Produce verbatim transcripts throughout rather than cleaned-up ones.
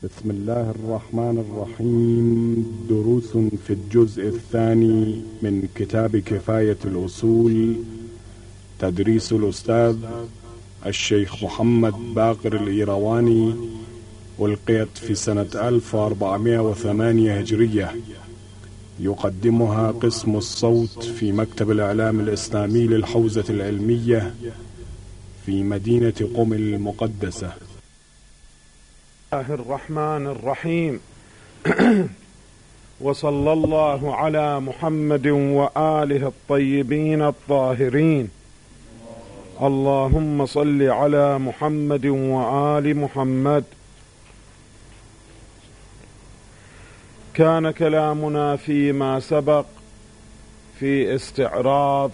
بسم الله الرحمن الرحيم. دروس في الجزء الثاني من كتاب كفاية الأصول، تدريس الأستاذ الشيخ محمد باقر الإيرواني، ألقيت في سنة ألف وأربعمائة وثمانية هجرية. يقدمها قسم الصوت في مكتب الإعلام الإسلامي للحوزة العلمية في مدينة قم المقدسة. الله الرحمن الرحيم. وصلى الله على محمد وآله الطيبين الطاهرين. اللهم صل على محمد وآل محمد. كان كلامنا فيما سبق في استعراض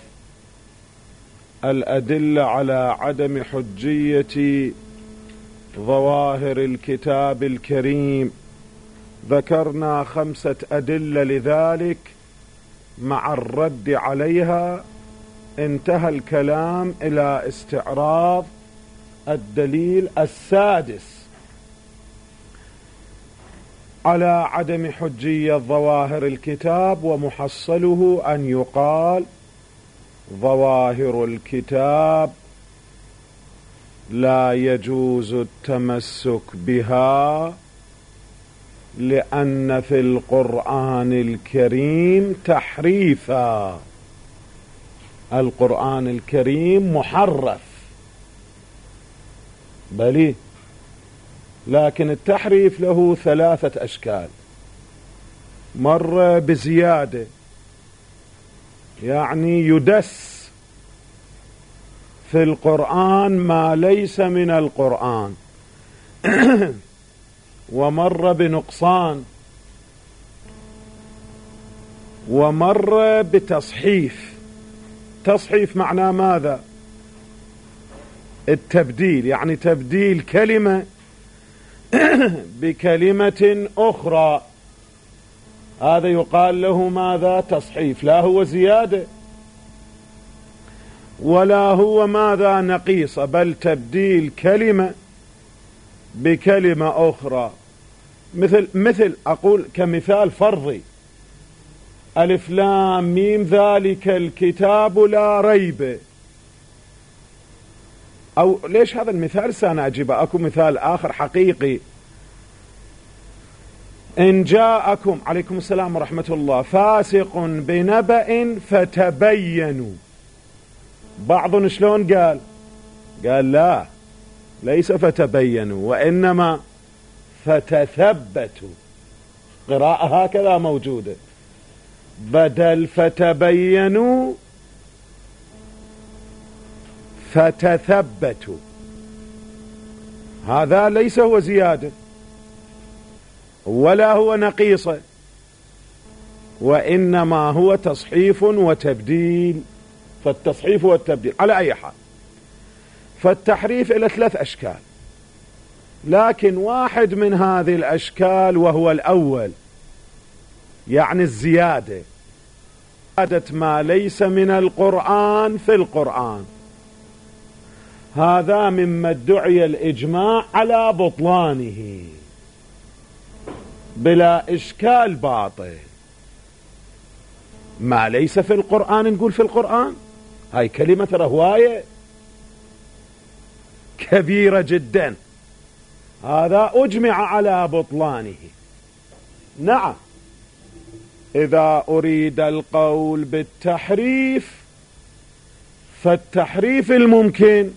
الأدلة على عدم حجية ظواهر الكتاب الكريم. ذكرنا خمسة أدلة لذلك مع الرد عليها. انتهى الكلام إلى استعراض الدليل السادس على عدم حجية ظواهر الكتاب، ومحصله أن يقال ظواهر الكتاب لا يجوز التمسك بها لأن في القرآن الكريم تحريفا. القرآن الكريم محرف بلي، لكن التحريف له ثلاثة أشكال. مرة بزيادة، يعني يدس في القرآن ما ليس من القرآن. ومر بنقصان، ومر بتصحيف. تصحيف معناه ماذا؟ التبديل، يعني تبديل كلمة بكلمة أخرى، هذا يقال له ماذا؟ تصحيف. لا هو زيادة ولا هو ماذا؟ نقيصة، بل تبديل كلمة بكلمة أخرى. مثل مثل أقول كمثال فرضي: ألف لام ميم ذلك الكتاب لا ريب. أو ليش هذا المثال سأنا أجيبه؟ أكو مثال آخر حقيقي: إن جاءكم، عليكم السلام ورحمة الله، فاسق بنبأ فتبينوا. بعض شلون قال؟ قال لا، ليس فتبينوا وإنما فتثبتوا. قراءة هكذا موجودة، بدل فتبينوا فتثبتوا. هذا ليس هو زيادة ولا هو نقيصة، وإنما هو تصحيف وتبديل. فالتصحيف والتبديل على أي حال. فالتحريف إلى ثلاث أشكال، لكن واحد من هذه الأشكال وهو الأول، يعني الزيادة، زيادة ما ليس من القرآن في القرآن، هذا مما ادعي الإجماع على بطلانه بلا إشكال باطل. ما ليس في القرآن نقول في القرآن، هاي كلمة رهواية كبيرة جدا، هذا أجمع على بطلانه. نعم، إذا أريد القول بالتحريف فالتحريف الممكن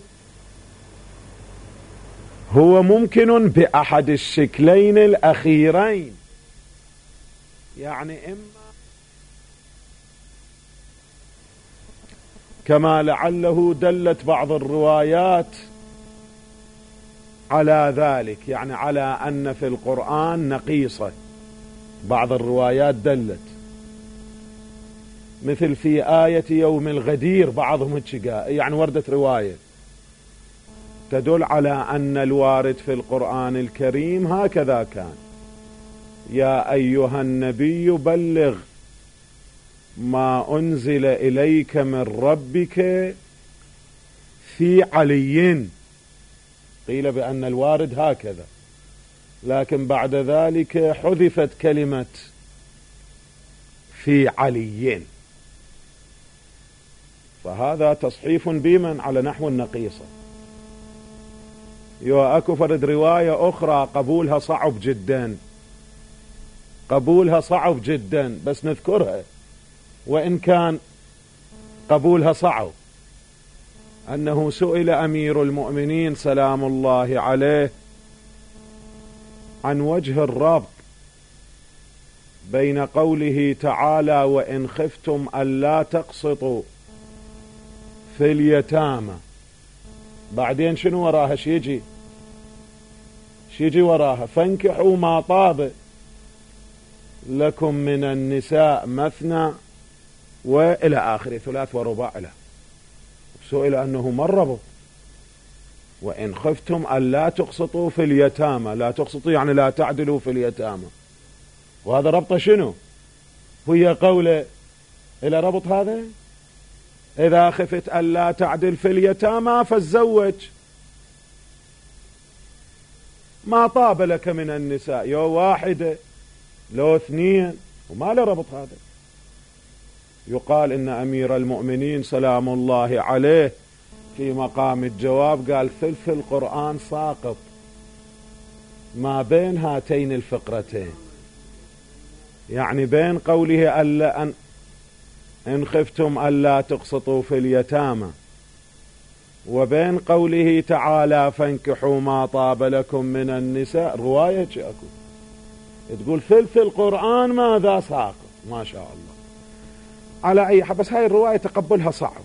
هو ممكن بأحد الشكلين الأخيرين، يعني إما كما لعله دلت بعض الروايات على ذلك، يعني على أن في القرآن نقيصة. بعض الروايات دلت، مثل في آية يوم الغدير، بعضهم يعني وردت رواية تدل على أن الوارد في القرآن الكريم هكذا كان: يا أيها النبي بلغ ما أنزل إليك من ربك في علي. قيل بأن الوارد هكذا: لكن بعد ذلك حذفت كلمة في علي، فهذا تصحيف بمن على نحو النقيصة. يو اكو فرد رواية اخرى قبولها صعب جدا، قبولها صعب جدا، بس نذكرها وان كان قبولها صعب، انه سئل امير المؤمنين سلام الله عليه عن وجه الربط بين قوله تعالى وان خفتم الا تقسطوا في اليتامى، بعدين شنو وراها؟ شيجي شيجي وراها فانكحوا ما طاب لكم من النساء مثنى والى اخره، ثلاث ورباع له. سئل انه ما الربط؟ وان خفتم الا تقسطوا في اليتامى، لا تقسطوا يعني لا تعدلوا في اليتامى، وهذا ربط شنو؟ هي قوله الى ربط هذا اذا خفت الا تعدل في اليتامى فاتزوج ما طاب لك من النساء، يو واحدة لو اثنين، وما له ربط هذا. يقال ان امير المؤمنين سلام الله عليه في مقام الجواب قال ثلث القرآن ساقط ما بين هاتين الفقرتين، يعني بين قوله ألا أن إن خفتم ألا تقسطوا في اليتامى وبين قوله تعالى فانكحوا ما طاب لكم من النساء، رواية اكو تقول ثلث القرآن ماذا ساقط، ما شاء الله. على اي حال، بس هاي الرواية تقبلها صعب.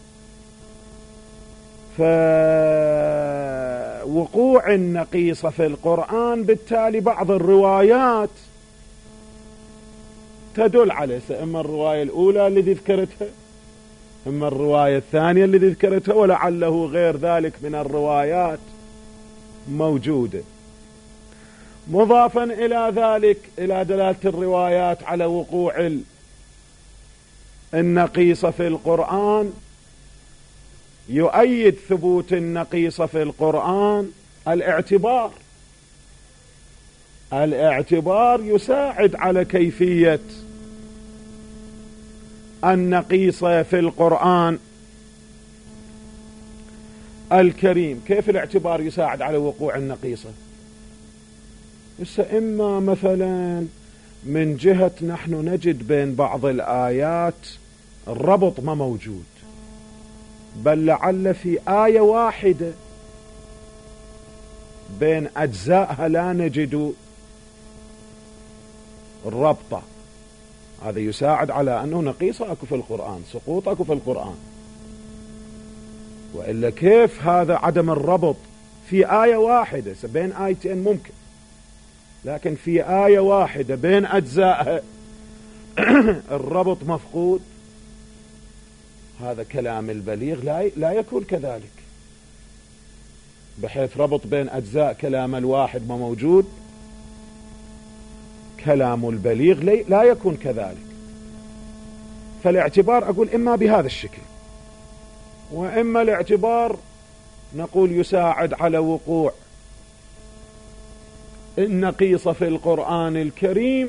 فوقوع النقيصة في القرآن بالتالي بعض الروايات تدل عليه، اما الرواية الاولى التي ذكرتها اما الرواية الثانية التي ذكرتها، ولعله غير ذلك من الروايات موجودة. مضافا الى ذلك الى دلالة الروايات على وقوع النقيصة في القرآن، يؤيد ثبوت النقيصة في القرآن الاعتبار. الاعتبار يساعد على كيفية النقيصة في القرآن الكريم. كيف الاعتبار يساعد على وقوع النقيصة؟ إما مثلا من جهة نحن نجد بين بعض الآيات الربط ما موجود، بل لعل في آية واحدة بين أجزائها لا نجد الربطة، هذا يساعد على أنه نقيصة أكو في القرآن، سقوط أكو في القرآن. وإلا كيف هذا عدم الربط في آية واحدة؟ بين آيتين ممكن، لكن في آية واحدة بين أجزائها الربط مفقود. هذا كلام البليغ لا لا يكون كذلك، بحيث ربط بين أجزاء كلام الواحد ما موجود، كلام البليغ لا يكون كذلك. فالاعتبار أقول إما بهذا الشكل، وإما الاعتبار نقول يساعد على وقوع النقيصة في القرآن الكريم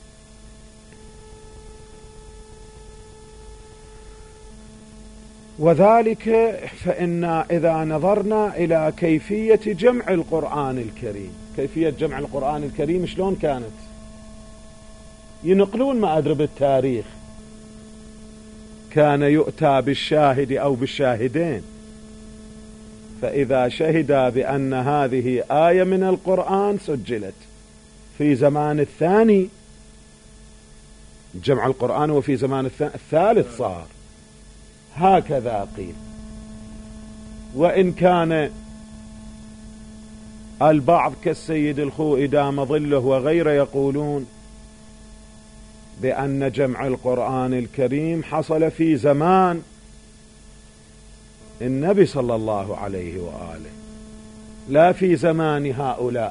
وذلك فإن إذا نظرنا إلى كيفية جمع القرآن الكريم، كيفية جمع القرآن الكريم شلون كانت؟ ينقلون ما أدري بالتاريخ كان يؤتى بالشاهد أو بالشاهدين، فإذا شهد بأن هذه آية من القرآن سجلت في زمان الثاني جمع القرآن، وفي زمان الثالث صار هكذا قيل. وإن كان البعض كالسيد الخوئي دام ظله وغيره يقولون بأن جمع القرآن الكريم حصل في زمان النبي صلى الله عليه وآله لا في زمان هؤلاء.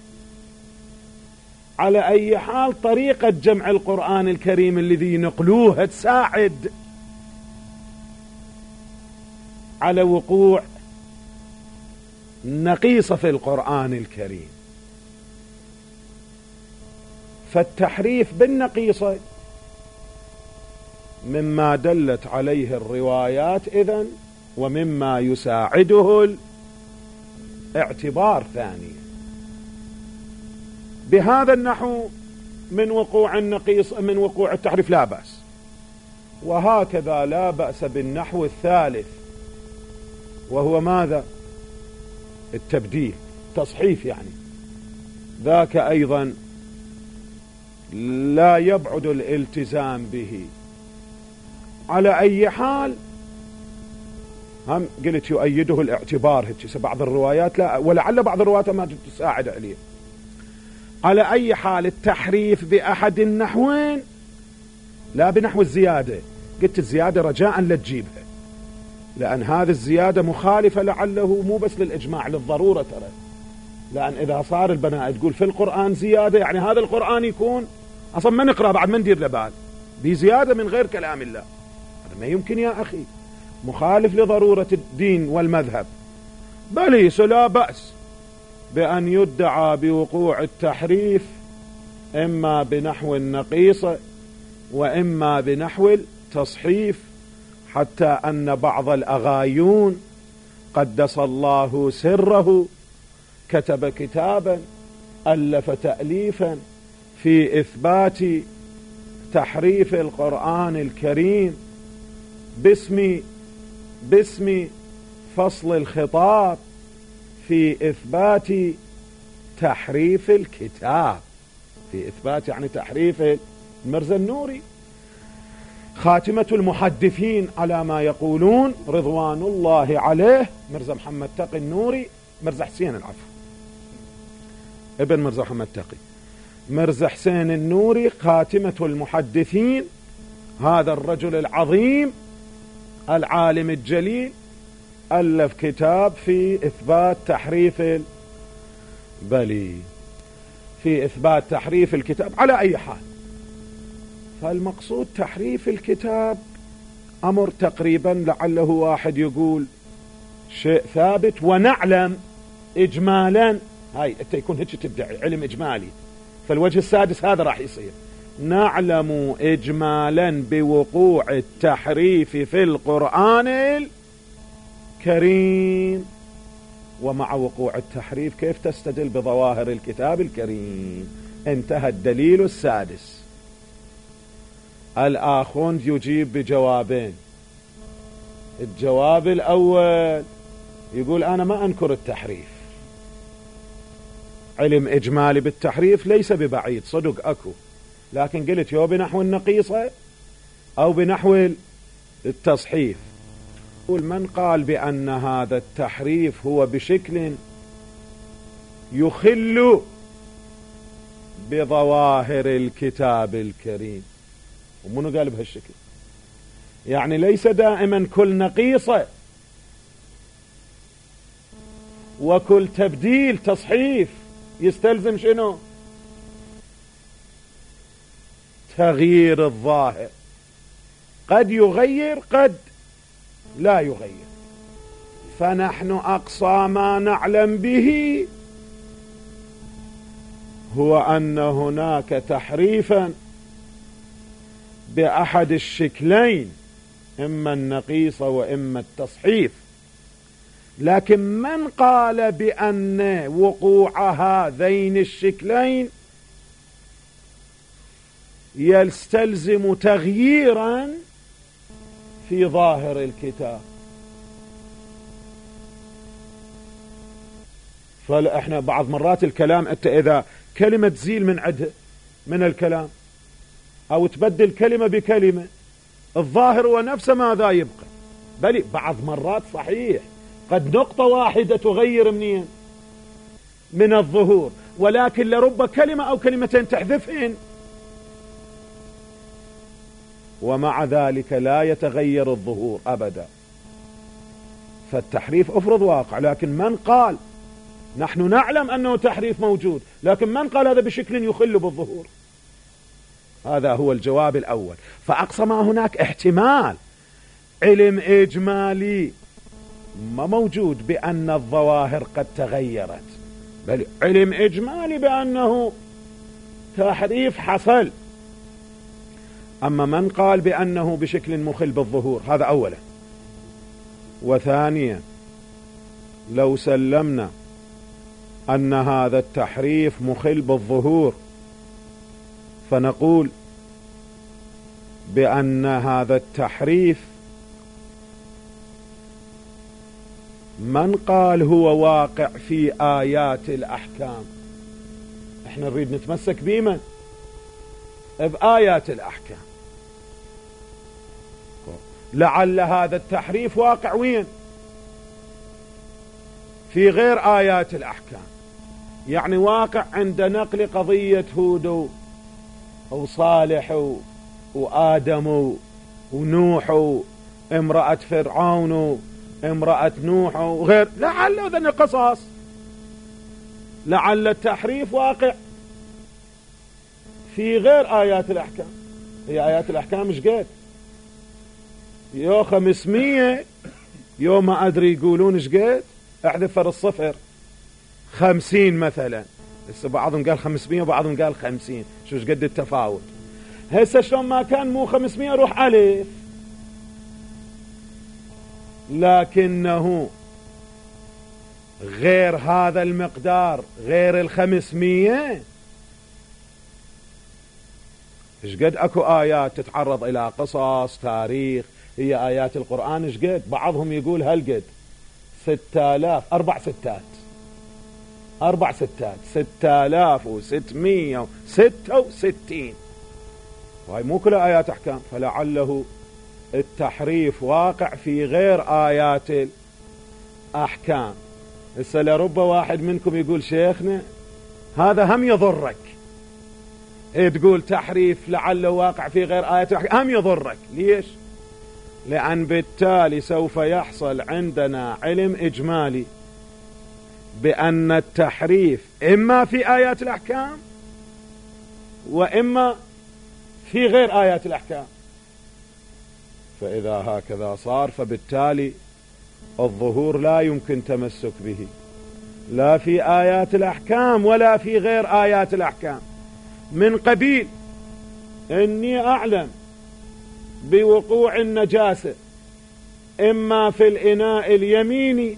على أي حال طريقة جمع القرآن الكريم الذي نقلوها تساعد على وقوع نقيصة في القرآن الكريم. فالتحريف بالنقيصة مما دلت عليه الروايات إذن، ومما يساعده الاعتبار ثاني. بهذا النحو من وقوع النقيص من وقوع التحريف لا بأس. وهكذا لا بأس بالنحو الثالث، وهو ماذا؟ التبديل، تصحيف يعني. ذاك أيضا لا يبعد الالتزام به. على أي حال هم قلت يؤيده الاعتبار، هيك بعض الروايات لا، ولعل بعض الروايات ما تساعد عليه. على أي حال التحريف بأحد النحوين لا بنحو الزيادة. قلت الزيادة رجاء لا تجيبها، لأن هذه الزيادة مخالفة لعله مو بس للإجماع، للضرورة ترى. لأن إذا صار البناء تقول في القرآن زيادة، يعني هذا القرآن يكون أصلا ما نقرأ بعد ما ندير لبال بزيادة من غير كلام الله. هذا ما يمكن يا أخي، مخالف لضرورة الدين والمذهب. بل لا بأس بأن يدعى بوقوع التحريف إما بنحو النقيصة وإما بنحو التصحيف، حتى أن بعض الأغايون قدس الله سره كتب كتابا، ألف تأليفا في إثبات تحريف القرآن الكريم باسم باسم فصل الخطاب في إثبات تحريف الكتاب، في إثبات يعني تحريف المرزا النوري. خاتمة المحدثين على ما يقولون رضوان الله عليه مرزا محمد تقي النوري، مرزا حسين العفو ابن مرزا محمد تقي، مرزا حسين النوري خاتمة المحدثين. هذا الرجل العظيم العالم الجليل ألف كتاب في إثبات تحريف بلي في إثبات تحريف الكتاب. على أي حال، فالمقصود تحريف الكتاب أمر تقريبا لعله واحد يقول شيء ثابت، ونعلم إجمالا، هاي أنت يكون هيك تدعي علم إجمالي، فالوجه السادس هذا راح يصير. نعلم إجمالا بوقوع التحريف في القرآن الكريم. ومع وقوع التحريف كيف تستدل بظواهر الكتاب الكريم؟ انتهى الدليل السادس. الآخوند يجيب بجوابين. الجواب الأول يقول أنا ما أنكر التحريف، علم إجمالي بالتحريف ليس ببعيد، صدق أكو، لكن قلت يو بنحو النقيصة أو بنحو التصحيف. قل من قال بأن هذا التحريف هو بشكل يخل بظواهر الكتاب الكريم؟ ومنو قال بهالشكل؟ يعني ليس دائما كل نقيصة وكل تبديل تصحيف يستلزم شنو؟ تغيير الظاهر. قد يغير قد لا يغير. فنحن أقصى ما نعلم به هو أن هناك تحريفا بأحد الشكلين، إما النقيصة وإما التصحيف. لكن من قال بأن وقوع هذين الشكلين يستلزم تغييرا في ظاهر الكتاب؟ فاحنا بعض مرات الكلام انت اذا كلمة تزيل من عدها من الكلام او تبدل كلمة بكلمة، الظاهر هو نفسه ماذا يبقى. بل بعض مرات صحيح قد نقطة واحدة تغير منين من الظهور، ولكن لرب كلمة او كلمتين تحذفهن، ومع ذلك لا يتغير الظهور أبدا. فالتحريف أفرض واقع، لكن من قال نحن نعلم أنه تحريف موجود، لكن من قال هذا بشكل يخل بالظهور؟ هذا هو الجواب الأول. فأقصى ما هناك احتمال علم إجمالي ما موجود بأن الظواهر قد تغيرت، بل علم إجمالي بأنه تحريف حصل. أما من قال بأنه بشكل مخل بالظهور، هذا أولا. وثانيا، لو سلمنا أن هذا التحريف مخل بالظهور، فنقول بأن هذا التحريف من قال هو واقع في آيات الأحكام؟ احنا نريد نتمسك بمن؟ بآيات الأحكام. لعل هذا التحريف واقع وين؟ في غير آيات الأحكام، يعني واقع عند نقل قضية هود وصالح وآدم ونوح وامرأة فرعون وامرأة نوح وغير، لعل هذا القصص، لعل التحريف واقع في غير آيات الأحكام. هي آيات الأحكام مش قد يو خمسمية، يو ما أدري يقولون ايش قد، احذف الصفر، خمسين مثلا. هسه بعضهم قال خمسمية وبعضهم قال خمسين، شو ايش قد التفاوت. هسه شلون ما كان مو خمسمية روح ألف، لكنه غير هذا المقدار، غير الخمسمية. ايش قد اكو آيات تتعرض إلى قصص تاريخ، هي آيات القرآن ايش قد؟ بعضهم يقول هل قد ستة آلاف، أربع ستات، أربع ستات، ستة آلاف وستمية وستة وستين، وهي مو كلها آيات أحكام. فلعله التحريف واقع في غير آيات الأحكام. هسه لرب واحد منكم يقول شيخنا هذا هم يضرك، إيه تقول تحريف لعله واقع في غير آيات الأحكام، هم يضرك. ليش؟ لأن بالتالي سوف يحصل عندنا علم إجمالي بأن التحريف إما في آيات الأحكام وإما في غير آيات الأحكام. فإذا هكذا صار، فبالتالي الظهور لا يمكن تمسك به، لا في آيات الأحكام ولا في غير آيات الأحكام. من قبيل إني أعلم بوقوع النجاسة إما في الإناء اليميني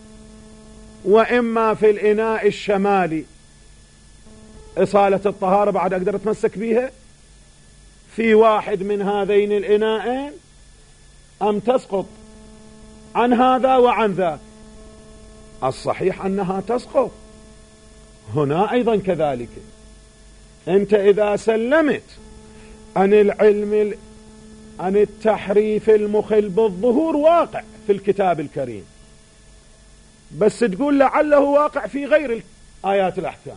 وإما في الإناء الشمالي، إصالة الطهارة بعد أقدر أتمسك بها في واحد من هذين الإناءين، أم تسقط عن هذا وعن ذاك؟ الصحيح أنها تسقط. هنا أيضا كذلك، أنت إذا سلمت عن العلم عن التحريف المخل بالظهور واقع في الكتاب الكريم، بس تقول لعله واقع في غير آيات الأحكام،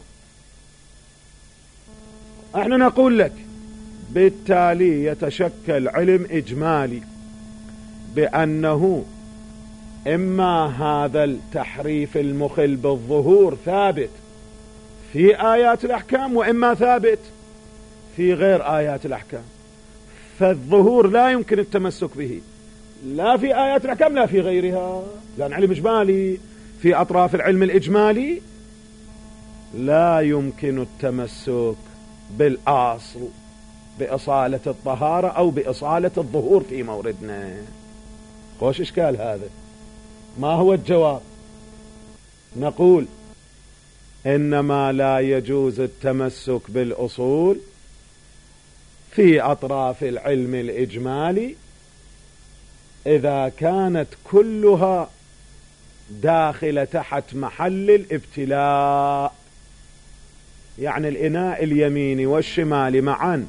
احنا نقول لك بالتالي يتشكل علم إجمالي بأنه إما هذا التحريف المخل بالظهور ثابت في آيات الأحكام وإما ثابت في غير آيات الأحكام. فالظهور لا يمكن التمسك به لا في آيات الأحكام لا في غيرها، لأن علم إجمالي في أطراف العلم الإجمالي لا يمكن التمسك بالأصل بإصالة الطهارة أو بإصالة الظهور في موردنا. خوش إشكال هذا. ما هو الجواب؟ نقول إنما لا يجوز التمسك بالأصول في أطراف العلم الإجمالي إذا كانت كلها داخلة تحت محل الابتلاء، يعني الإناء اليميني والشمالي معا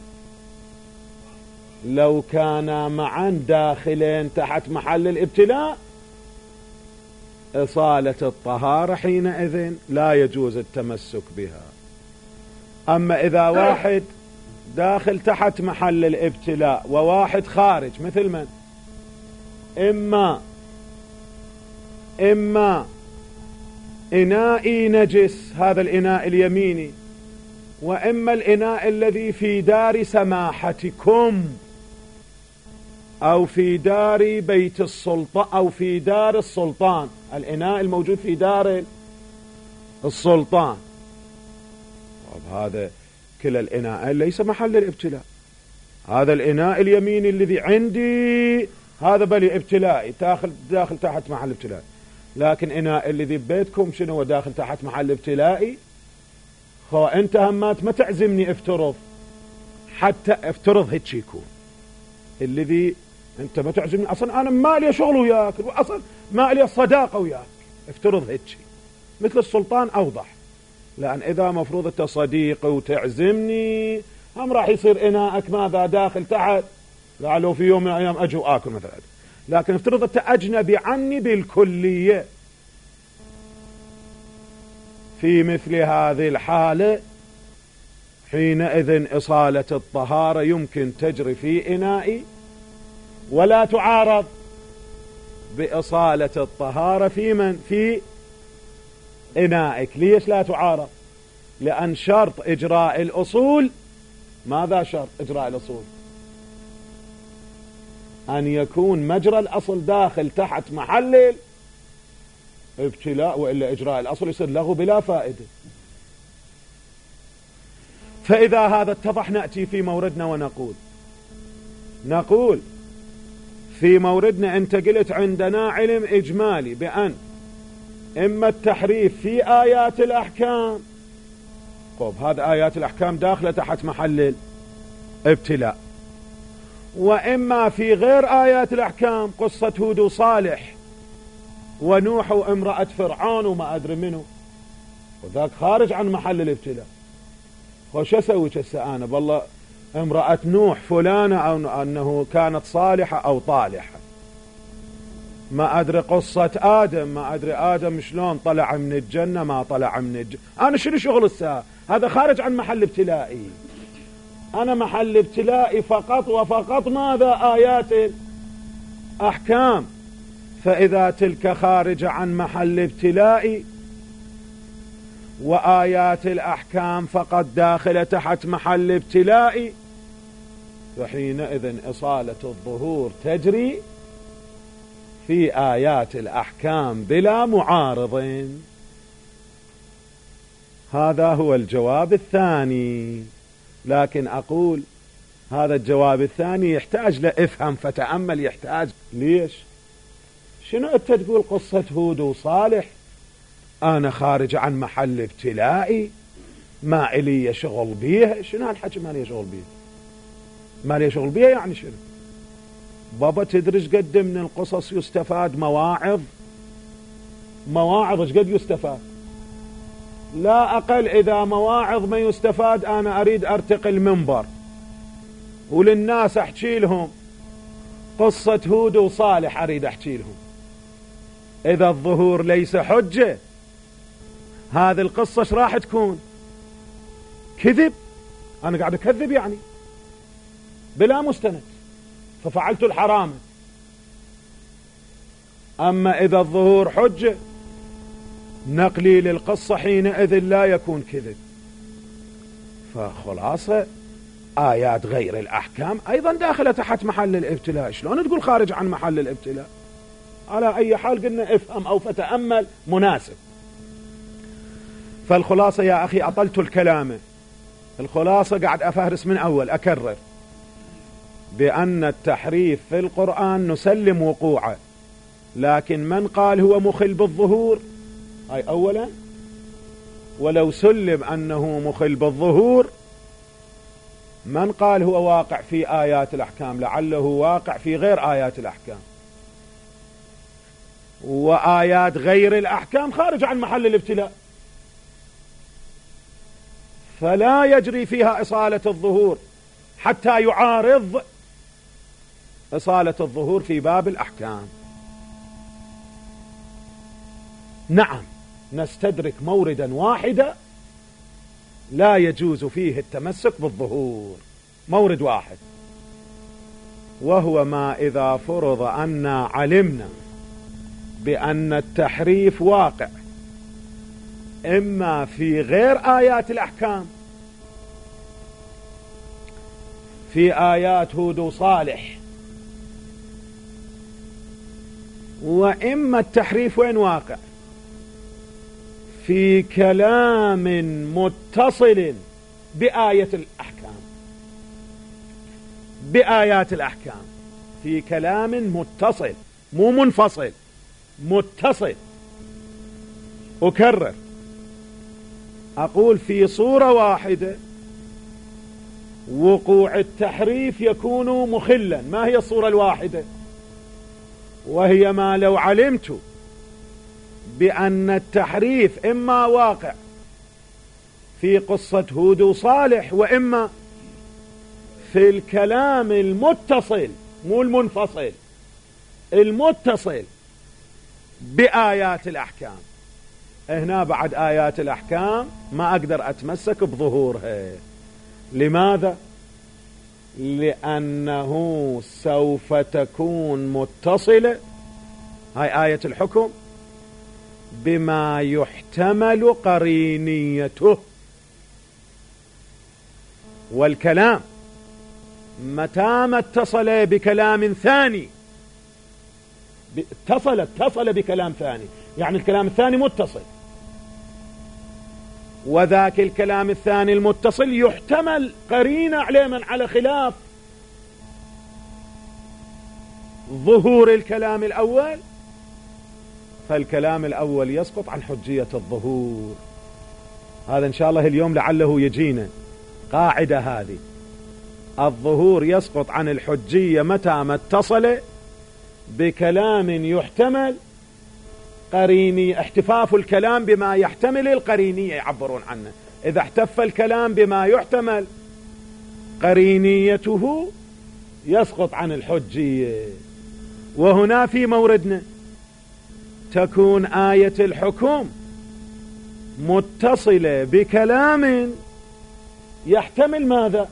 لو كانا معا داخلين تحت محل الابتلاء، إصالة الطهارة حينئذ لا يجوز التمسك بها. أما إذا واحد داخل تحت محل الابتلاء وواحد خارج، مثل من؟ إما إما إنائي نجس، هذا الإناء اليميني، وإما الإناء الذي في دار سماحتكم أو في دار بيت السلطان أو في دار السلطان، الإناء الموجود في دار السلطان. طب هذا كلا الإناء ليس محل الابتلاء. هذا الإناء اليميني الذي عندي هذا بلي ابتلائي داخل داخل تحت محل ابتلائي، لكن إناء الذي ببيتكم شنو هو داخل تحت محل ابتلائي. خو أنت همات ما تعزمني افترض، حتى افترض هيك يكون الذي أنت ما تعزمني، أصلا أنا ما لي شغل وياك، أصلا ما لي صداقة وياك، افترض هيك مثل السلطان أوضح. لأن إذا مفروض أنت صديقي وتعزمني هم راح يصير إناءك ماذا داخل تحت، لعله في يوم من الأيام أجي وآكل مثلا. لكن افترض أنت أجنبي عني بالكلية، في مثل هذه الحالة حينئذ إصالة الطهارة يمكن تجري في إنائي ولا تعارض بإصالة الطهارة في من في إنائك. ليش لا تعارض؟ لأن شرط إجراء الأصول، ماذا شرط إجراء الأصول؟ أن يكون مجرى الأصل داخل تحت محل ابتلاء، وإلا إجراء الأصل يصير له بلا فائدة. فإذا هذا اتضح نأتي في موردنا ونقول نقول في موردنا أنت قلت عندنا علم إجمالي بأن إما التحريف في آيات الأحكام، طب هذا آيات الأحكام داخلة تحت محل الابتلاء، وإما في غير آيات الأحكام قصة هود وصالح ونوح وامرأة فرعون وما أدري منه، وذاك خارج عن محل الابتلاء. وش أسوي هسه أنا؟ والله امرأة نوح فلانة أو أنه كانت صالحة أو طالحة، ما أدري قصة آدم، ما أدري آدم شلون طلع من الجنة ما طلع من الجنة، أنا شنو شغل الساعة؟ هذا خارج عن محل ابتلائي. أنا محل ابتلائي فقط وفقط ماذا؟ آيات الأحكام. فإذا تلك خارج عن محل ابتلائي وآيات الأحكام فقط داخلة تحت محل ابتلائي، فحينئذ إصالة الظهور تجري في آيات الأحكام بلا معارض. هذا هو الجواب الثاني. لكن أقول هذا الجواب الثاني يحتاج لإفهم فتأمل، يحتاج ليش؟ شنو أنت تقول قصة هود وصالح أنا خارج عن محل ابتلائي ما إلي شغل بيها؟ شنو هالحكي ما لي شغل بيها؟ ما لي شغل بيها يعني شنو؟ بابا تدرج قد من القصص يستفاد مواعظ، مواعظ ايش قد يستفاد؟ لا أقل إذا مواعظ ما يستفاد أنا أريد أرتقي المنبر وللناس أحكي لهم قصة هود وصالح، أريد أحكي لهم. إذا الظهور ليس حجة هذه القصة ايش راح تكون؟ كذب، أنا قاعد أكذب يعني بلا مستند، ففعلت الحرام. أما إذا الظهور حجة نقلي للقصة حينئذ لا يكون كذب. فخلاصة آيات غير الأحكام أيضا داخلة تحت محل الابتلاء. شلون تقول خارج عن محل الابتلاء؟ على أي حال قلنا افهم أو فتأمل مناسب. فالخلاصة يا أخي أطلت الكلام، الخلاصة قاعد أفهرس من أول أكرر بأن التحريف في القرآن نسلم وقوعه، لكن من قال هو مخل بالظهور أي أولا، ولو سلم أنه مخل بالظهور من قال هو واقع في آيات الأحكام، لعله واقع في غير آيات الأحكام، وآيات غير الأحكام خارج عن محل الابتلاء، فلا يجري فيها إصالة الظهور حتى يعارض إصالة الظهور في باب الأحكام. نعم نستدرك موردا واحدا لا يجوز فيه التمسك بالظهور، مورد واحد، وهو ما إذا فرض أننا علمنا بأن التحريف واقع إما في غير آيات الأحكام، في آيات هود وصالح، وإما التحريف وين واقع؟ في كلام متصل بآية الأحكام، بآيات الأحكام، في كلام متصل مو منفصل، متصل. أكرر، أقول في صورة واحدة وقوع التحريف يكون مخلا. ما هي الصورة الواحدة؟ وهي ما لو علمت بأن التحريف إما واقع في قصة هود وصالح، وإما في الكلام المتصل مو المنفصل، المتصل بآيات الأحكام. هنا بعد آيات الأحكام ما أقدر أتمسك بظهورها. لماذا؟ لأنه سوف تكون متصلة، هاي آية الحكم، بما يحتمل قرينيته. والكلام متى ما اتصل بكلام ثاني، اتصل اتصل بكلام ثاني، يعني الكلام الثاني متصل، وذاك الكلام الثاني المتصل يحتمل قرينة عليه من على خلاف ظهور الكلام الأول، فالكلام الأول يسقط عن حجية الظهور. هذا إن شاء الله اليوم لعله يجينا قاعدة هذه. الظهور يسقط عن الحجية متى ما اتصل بكلام يحتمل قريني، احتفاف الكلام بما يحتمل القرينية يعبرون عنه. إذا احتف الكلام بما يحتمل قرينيته يسقط عن الحجية. وهنا في موردنا تكون آية الحكم متصلة بكلام يحتمل ماذا؟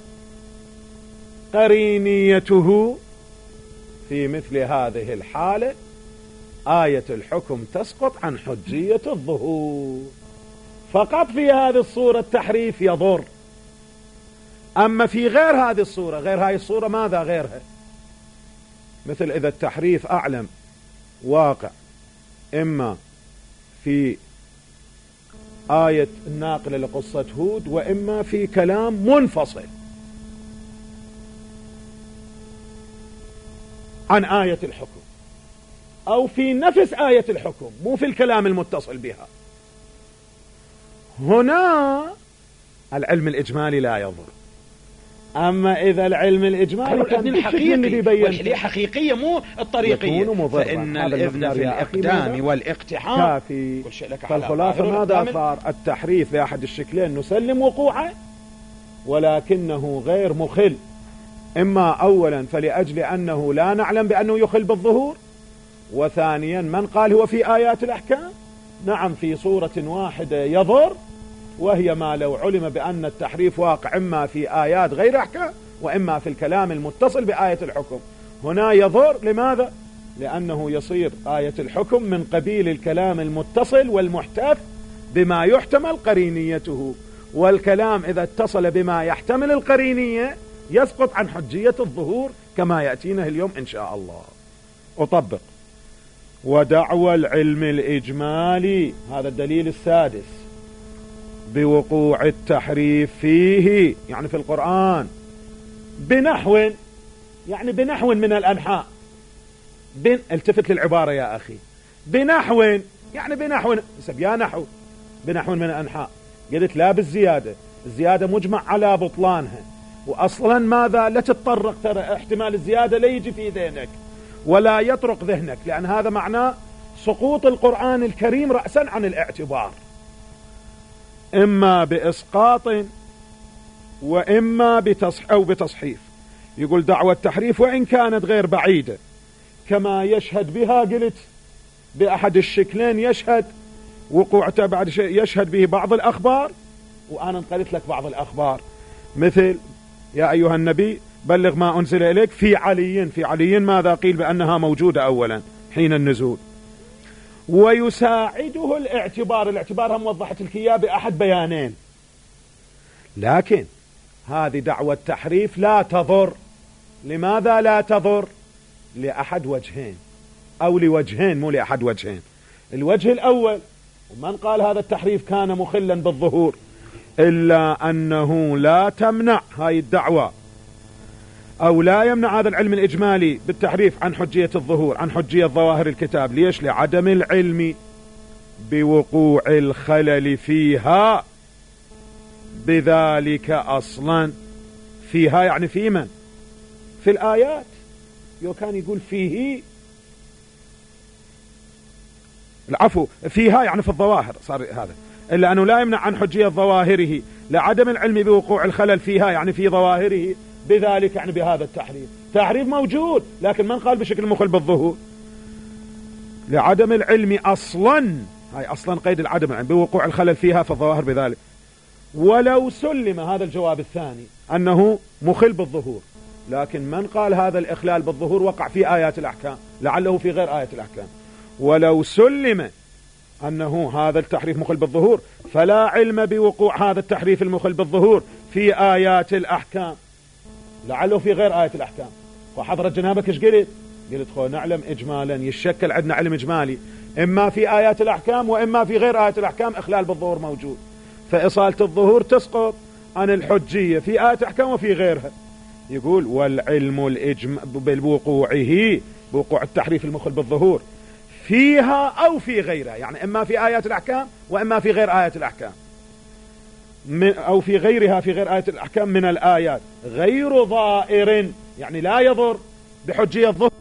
قرينيته. في مثل هذه الحالة آية الحكم تسقط عن حجية الظهور. فقط في هذه الصورة التحريف يضر. أما في غير هذه الصورة، غير هذه الصورة ماذا غيرها؟ مثل إذا التحريف أعلم واقع إما في آية الناقلة لقصة هود، وإما في كلام منفصل عن آية الحكم، أو في نفس آية الحكم مو في الكلام المتصل بها. هنا العلم الإجمالي لا يضر. أما إذا العلم الإجمالي كان حقيقي والحلية حقيقية مو الطريقية، فإن الإذن في الإقدام والاقتحام كافي. فالخلاصة ماذا صار؟ التحريف بأحد الشكلين نسلم وقوعه، ولكنه غير مخل. إما أولا فلأجل أنه لا نعلم بأنه يخل بالظهور، وثانيا من قال هو في آيات الأحكام؟ نعم في صورة واحدة يضر، وهي ما لو علم بأن التحريف واقع إما في آيات غير أحكام وإما في الكلام المتصل بآية الحكم. هنا يضر. لماذا؟ لأنه يصير آية الحكم من قبيل الكلام المتصل والمحتف بما يحتمل قرينيته، والكلام إذا اتصل بما يحتمل القرينية يسقط عن حجية الظهور كما يأتينا اليوم إن شاء الله. أطبق. ودعوى العلم الإجمالي، هذا الدليل السادس، بوقوع التحريف فيه، يعني في القرآن، بنحو، يعني بنحو من الأنحاء. بن... التفت للعبارة يا أخي. بنحو يعني بنحو سبيا نحو بنحو من الأنحاء. قلت لا بالزيادة، الزيادة مجمع على بطلانها، وأصلا ماذا لا تتطرق، ترى احتمال الزيادة لا يجي في ذهنك ولا يطرق ذهنك، لأن هذا معناه سقوط القرآن الكريم رأسا عن الاعتبار، إما بإسقاط وإما بتصح أو بتصحيف. يقول دعوة التحريف وإن كانت غير بعيدة، كما يشهد بها قلت بأحد الشكلين، يشهد وقوع بعد شيء يشهد به بعض الأخبار، وأنا انقلت لك بعض الأخبار، مثل يا أيها النبي بلغ ما أنزل إليك في علي. في علي ماذا قيل بأنها موجودة أولا حين النزول، ويساعده الاعتبار. الاعتبار هم وضحت لك إياه بأحد بيانين. لكن هذه دعوة التحريف لا تضر. لماذا لا تضر؟ لأحد وجهين، أو لوجهين مو لأحد وجهين. الوجه الأول، ومن قال هذا التحريف كان مخلا بالظهور، إلا أنه لا تمنع هاي الدعوة أو لا يمنع هذا العلم الإجمالي بالتحريف عن حجية الظهور، عن حجية ظواهر الكتاب. ليش؟ لعدم العلم بوقوع الخلل فيها بذلك أصلا. فيها يعني في من؟ في الآيات. يو كان يقول فيه، العفو، فيها يعني في الظواهر، صار هذا. إلا أنه لا يمنع عن حجية ظواهره لعدم العلم بوقوع الخلل فيها يعني في ظواهره بذلك يعني بهذا التحريف. تحريف موجود لكن من قال بشكل مخل بالظهور؟ لعدم العلم أصلا، هاي أصلا قيد العدم يعني بوقوع الخلل فيها في الظواهر بذلك. ولو سلم هذا الجواب الثاني أنه مخل بالظهور، لكن من قال هذا الإخلال بالظهور وقع في آيات الأحكام، لعله في غير آيات الأحكام. ولو سلم أنه هذا التحريف مخل بالظهور فلا علم بوقوع هذا التحريف المخل بالظهور في آيات الأحكام، لعله في غير آية الأحكام. وحضرة جنابك ايش قلت؟ قلت خو نعلم إجمالا يشكل عندنا علم إجمالي إما في آيات الأحكام وإما في غير آية الأحكام إخلال بالظهور موجود، فإصالة الظهور تسقط عن الحجية في آية الأحكام وفي غيرها. يقول والعلم الإجم... بوقوعه، بوقوع التحريف المخل بالظهور فيها أو في غيرها، يعني إما في آيات الأحكام وإما في غير آيات الأحكام، من أو في غيرها في غير آيات الأحكام من الآيات، غير ضائر يعني لا يضر بحجية الظهور.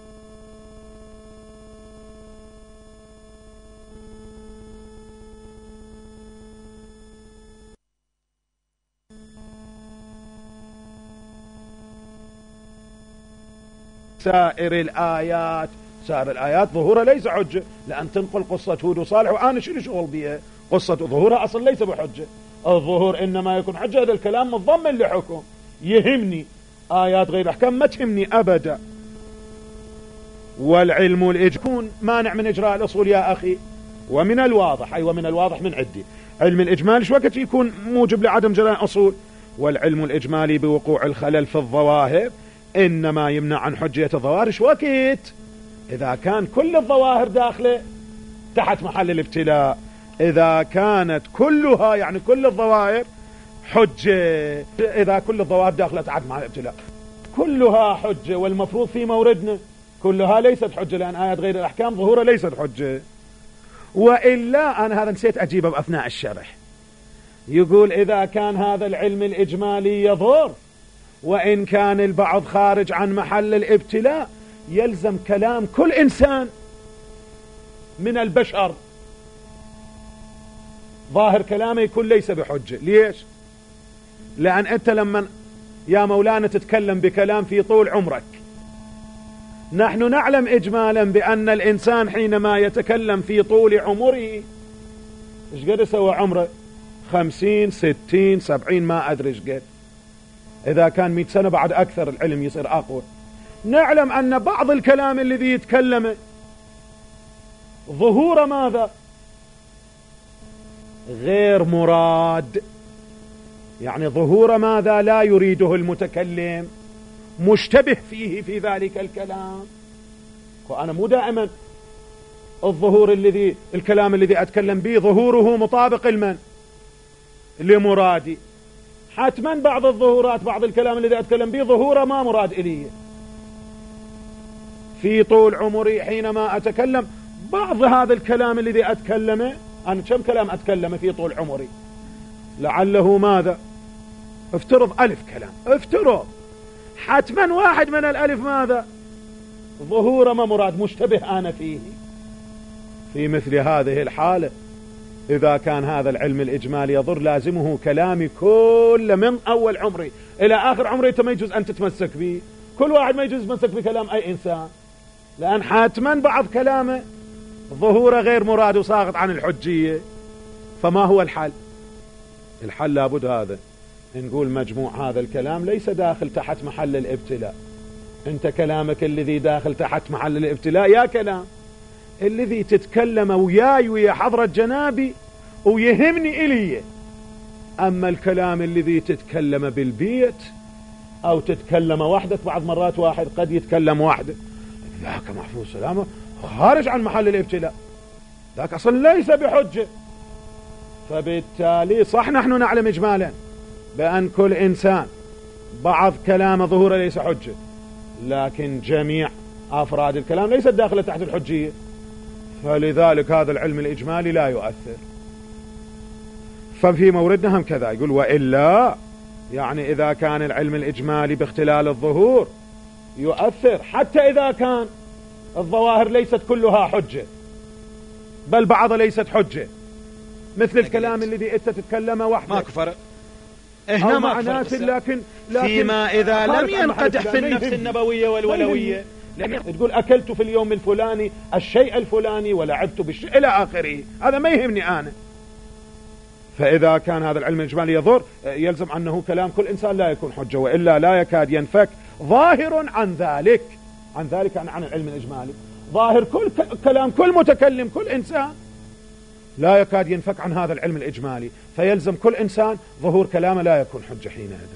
سائر الآيات، سائر الآيات ظهورها ليس حجة، لأن تنقل قصة هود وصالح وأنا شنو شغل بيها؟ قصة ظهورها أصلا ليس بحجة. الظهور إنما يكون حجة هذا الكلام متضمن لحكم يهمني، آيات غير أحكام ما تهمني أبدا. والعلم الإجمالي مانع من إجراء الأصول يا أخي. ومن الواضح، أيوة من الواضح من عندي، علم الإجمال شو وقت يكون موجب لعدم جراء الأصول؟ والعلم الإجمالي بوقوع الخلل في الظواهر إنما يمنع عن حجية الظواهر شو وقت؟ إذا كان كل الظواهر داخلة تحت محل الابتلاء. إذا كانت كلها يعني كل الظواهر حجة، إذا كل الظواهر داخلة تحت محل الابتلاء كلها حجة، والمفروض في موردنا كلها ليست حجة، لأن آيات غير الأحكام ظهورها ليست حجة. وإلا أنا هذا نسيت أجيبه بأثناء الشرح. يقول إذا كان هذا العلم الإجمالي يضر وإن كان البعض خارج عن محل الابتلاء، يلزم كلام كل إنسان من البشر ظاهر كلامه يكون ليس بحجة. ليش؟ لأن أنت لما يا مولانا تتكلم بكلام في طول عمرك، نحن نعلم إجمالا بأن الإنسان حينما يتكلم في طول عمره إيش قد يسوى عمره؟ خمسين ستين سبعين ما أدري إيش قد. إذا كان مئة سنة بعد أكثر العلم يصير أقوى. نعلم أن بعض الكلام الذي يتكلم ظهور ماذا؟ غير مراد، يعني ظهور ماذا لا يريده المتكلم، مشتبه فيه في ذلك الكلام. وأنا مو دائما الظهور الذي الكلام الذي أتكلم به ظهوره مطابق لمن؟ لمرادي. حتما بعض الظهورات بعض الكلام الذي أتكلم به ظهوره ما مراد إليه. في طول عمري حينما أتكلم بعض هذا الكلام الذي أتكلمه، أنا كم كلام أتكلمه في طول عمري، لعله ماذا؟ افترض ألف كلام، افترض حتما واحد من الألف ماذا؟ ظهور ما مراد، مشتبه أنا فيه. في مثل هذه الحالة إذا كان هذا العلم الإجمالي يضر، لازمه كلامي كل من أول عمري إلى آخر عمري ما يجوز أن تتمسك به. كل واحد ما يجوز يتمسك بكلام أي إنسان، لأن حتما بعض كلامه ظهوره غير مراد وساقط عن الحجية. فما هو الحل؟ الحل لابد هذا، نقول مجموع هذا الكلام ليس داخل تحت محل الابتلاء. انت كلامك الذي داخل تحت محل الابتلاء يا كلام الذي تتكلم وياي ويا حضرة جنابي ويهمني إلي. أما الكلام الذي تتكلم بالبيت أو تتكلم وحدك، بعض مرات واحد قد يتكلم وحده، ذاك محفوظ سلامه خارج عن محل الابتلاء، ذاك أصلا ليس بحجة. فبالتالي صح نحن نعلم إجمالا بأن كل إنسان بعض كلام ظهوره ليس حجة، لكن جميع أفراد الكلام ليست داخلة تحت الحجية، فلذلك هذا العلم الإجمالي لا يؤثر. ففي موردنا هم كذا يقول وإلا يعني إذا كان العلم الإجمالي باختلال الظهور يؤثر حتى إذا كان الظواهر ليست كلها حجة بل بعضها ليست حجة، مثل الكلام الذي أنت تتكلمه وحدك ماكو فرق هنا مع ناس، لكن, لكن فيما إذا لم ينقدح في النفس النبوية والولوية، لأن تقول أكلت في اليوم الفلاني الشيء الفلاني ولعبت بالشيء إلى آخره، هذا ما يهمني أنا. فإذا كان هذا العلم الإجمالي يضر يلزم أنه كلام كل إنسان لا يكون حجة، وإلا لا يكاد ينفك ظاهر عن ذلك عن ذلك عن, عن العلم الإجمالي. ظاهر كل كلام كل متكلم كل إنسان لا يكاد ينفك عن هذا العلم الإجمالي، فيلزم كل إنسان ظهور كلامه لا يكون حجة حينئذ.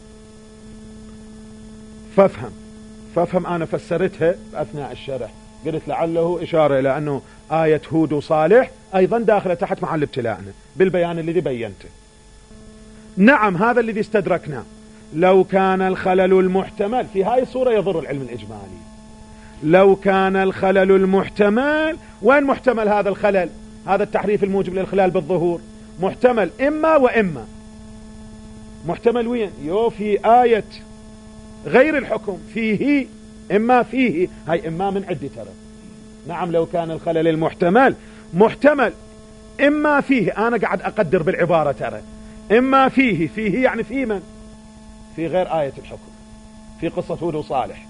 فافهم فافهم أنا فسرتها أثناء الشرح، قلت لعله إشارة إلى أنه آية هود وصالح أيضا داخلة تحت محل ابتلاءنا بالبيان الذي بينته. نعم هذا الذي استدركنا، لو كان الخلل المحتمل في هاي الصورة يضر العلم الإجمالي. لو كان الخلل المحتمل، وين محتمل هذا الخلل؟ هذا التحريف الموجب للخلال بالظهور محتمل إما وإما. محتمل وين؟ يو في آية غير الحكم فيه إما فيه، هاي إما من عدة ترى. نعم لو كان الخلل المحتمل محتمل إما فيه، أنا قاعد أقدر بالعبارة ترى، إما فيه فيه يعني في من؟ في غير آية الحكم، في قصة هود وصالح،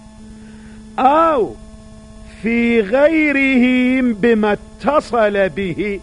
أو في غيرهم بما اتصل به،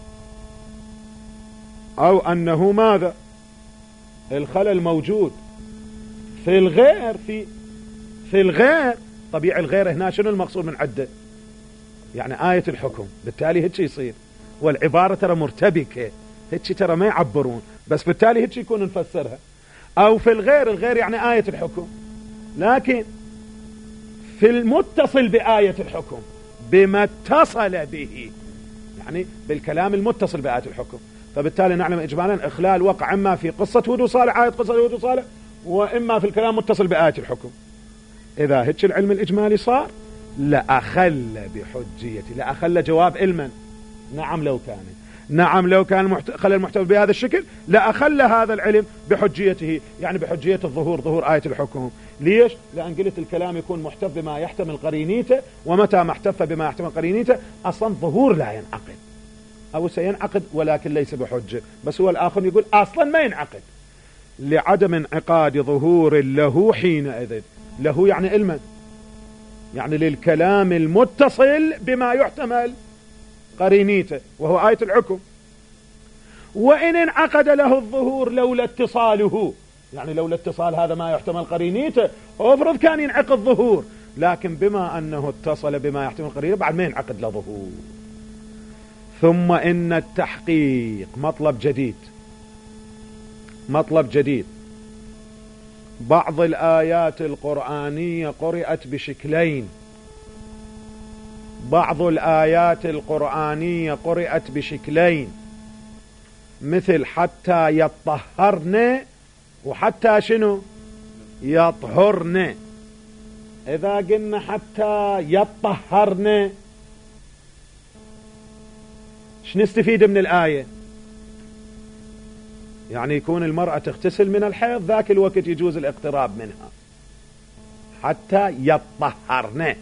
أو أنه ماذا؟ الخلل موجود في الغير في في الغير. طبيعي الغير هنا شنو المقصود من عدة؟ يعني آية الحكم، بالتالي هيك يصير، والعبارة ترى مرتبكة هيك ترى ما يعبرون، بس بالتالي هيك يكون نفسرها. أو في الغير، الغير يعني آية الحكم، لكن في المتصل بآية الحكم بما اتصل به، يعني بالكلام المتصل بآية الحكم. فبالتالي نعلم إجمالا إخلال وقع إما في قصة هود وصالح، آية قصة هود وصالح، وإما في الكلام متصل بآية الحكم. إذا هيك العلم الإجمالي صار لأخل بحجيته، لأخل جواب علما. نعم لو كان نعم لو كان خلل المحتمل بهذا الشكل لأخل هذا العلم بحجيته، يعني بحجية الظهور، ظهور آية الحكم. ليش؟ لأن قلت الكلام يكون محتف بما يحتمل قرينيته، ومتى ما احتف بما يحتمل قرينيته أصلا ظهور لا ينعقد، أو سينعقد ولكن ليس بحجة. بس هو الآخر يقول أصلا ما ينعقد لعدم انعقاد ظهور له حينئذ. له يعني علما، يعني للكلام المتصل بما يحتمل قرينيته وهو آية الحكم. وإن انعقد له الظهور لولا اتصاله، يعني لولا اتصال هذا ما يحتمل قرينيته، افرض كان ينعقد ظهور، لكن بما أنه اتصل بما يحتمل قرينيته بعد ما ينعقد له ظهور. ثم إن التحقيق مطلب جديد، مطلب جديد. بعض الآيات القرآنية قرأت بشكلين، بعض الآيات القرآنية قرأت بشكلين، مثل حتى يطهرن وحتى شنو يطهرن. إذا قلنا حتى يطهرن ايش نستفيد من الآية؟ يعني يكون المرأة تغتسل من الحيض، ذاك الوقت يجوز الاقتراب منها حتى يطهرن.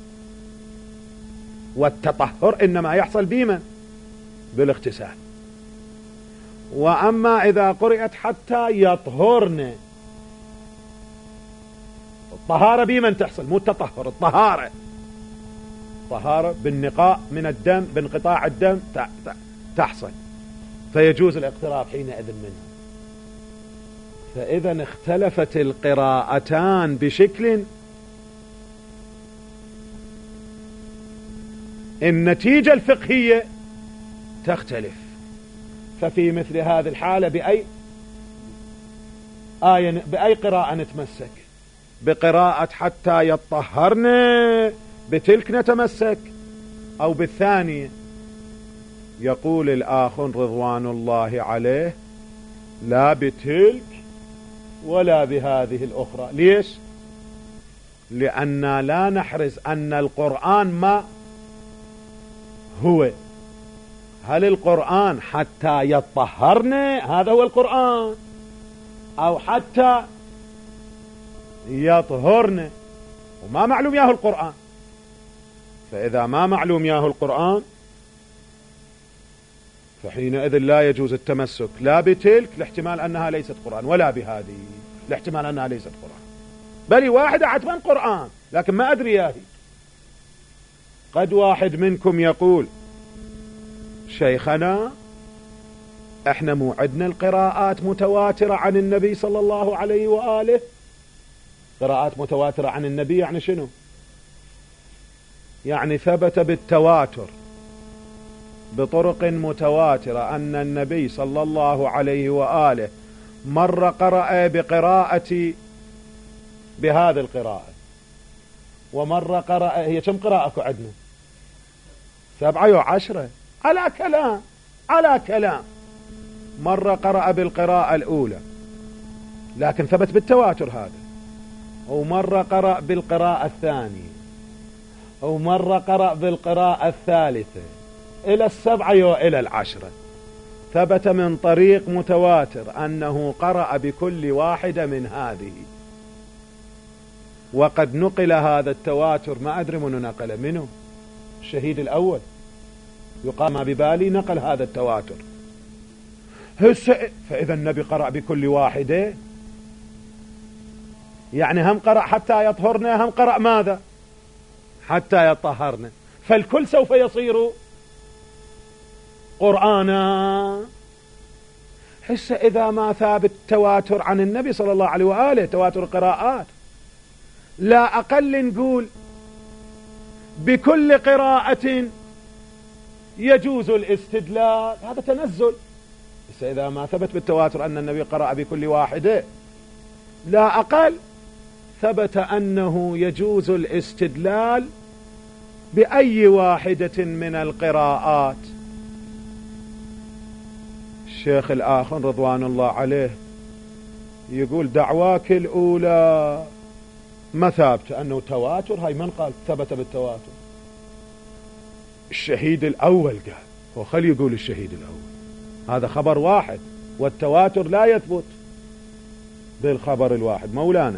والتطهر إنما يحصل بمن؟ بالاغتسال. وأما إذا قرأت حتى يطهرن، الطهارة بمن تحصل؟ مو التطهر، الطهارة، طهارة بالنقاء من الدم، بانقطاع الدم تحصل، فيجوز الاقتراب حينئذ منها. فإذا اختلفت القراءتان بشكل، النتيجة الفقهية تختلف. ففي مثل هذه الحالة بأي آية بأي قراءة نتمسك؟ بقراءة حتى يطهرن بتلك نتمسك، أو بالثانية؟ يقول الآخ رضوان الله عليه لا بتلك ولا بهذه الأخرى. ليش؟ لأننا لا نحرز أن القرآن ما هو. هل القرآن حتى يطهرنا هذا هو القرآن، أو حتى يطهرنا؟ وما معلوم ياهو القرآن. فإذا ما معلوم ياهو القرآن فحينئذ لا يجوز التمسك لا بتلك لاحتمال أنها ليست قرآن، ولا بهذه لاحتمال أنها ليست قرآن، بل واحدة عتبا قرآن لكن ما أدري ياهي. قد واحد منكم يقول شيخنا احنا موعدنا القراءات متواترة عن النبي صلى الله عليه وآله. قراءات متواترة عن النبي يعني شنو؟ يعني ثبت بالتواتر بطرق متواترة أن النبي صلى الله عليه وآله مرة قرأ بقراءة بهذه القراءة، ومرة قرأ، هي كم قراءة عندنا؟ سبعة وعشرة على كلام على كلام. مرة قرأ بالقراءة الأولى لكن ثبت بالتواتر هذا، ومرة قرأ بالقراءة الثانية، ومرة قرأ بالقراءة الثالثة إلى السبعة وإلى العشرة. ثبت من طريق متواتر أنه قرأ بكل واحدة من هذه. وقد نقل هذا التواتر، ما أدري من نقل منه، الشهيد الأول يقام ببالي نقل هذا التواتر. فإذا النبي قرأ بكل واحدة، يعني هم قرأ حتى يطهرنا، هم قرأ ماذا؟ حتى يطهرنا. فالكل سوف يصير قرآنا. حس إذا ما ثابت تواتر عن النبي صلى الله عليه وآله، تواتر قراءات، لا أقل نقول بكل قراءة يجوز الاستدلال، هذا تنزل. بس إذا ما ثبت بالتواتر أن النبي قرأ بكل واحدة، لا أقل ثبت أنه يجوز الاستدلال بأي واحدة من القراءات. الشيخ الآخر رضوان الله عليه يقول دعواك الأولى ما ثابت أنه تواتر، هاي من قال ثبت بالتواتر؟ الشهيد الأول قال، وخلي يقول الشهيد الأول، هذا خبر واحد، والتواتر لا يثبت بالخبر الواحد مولانا.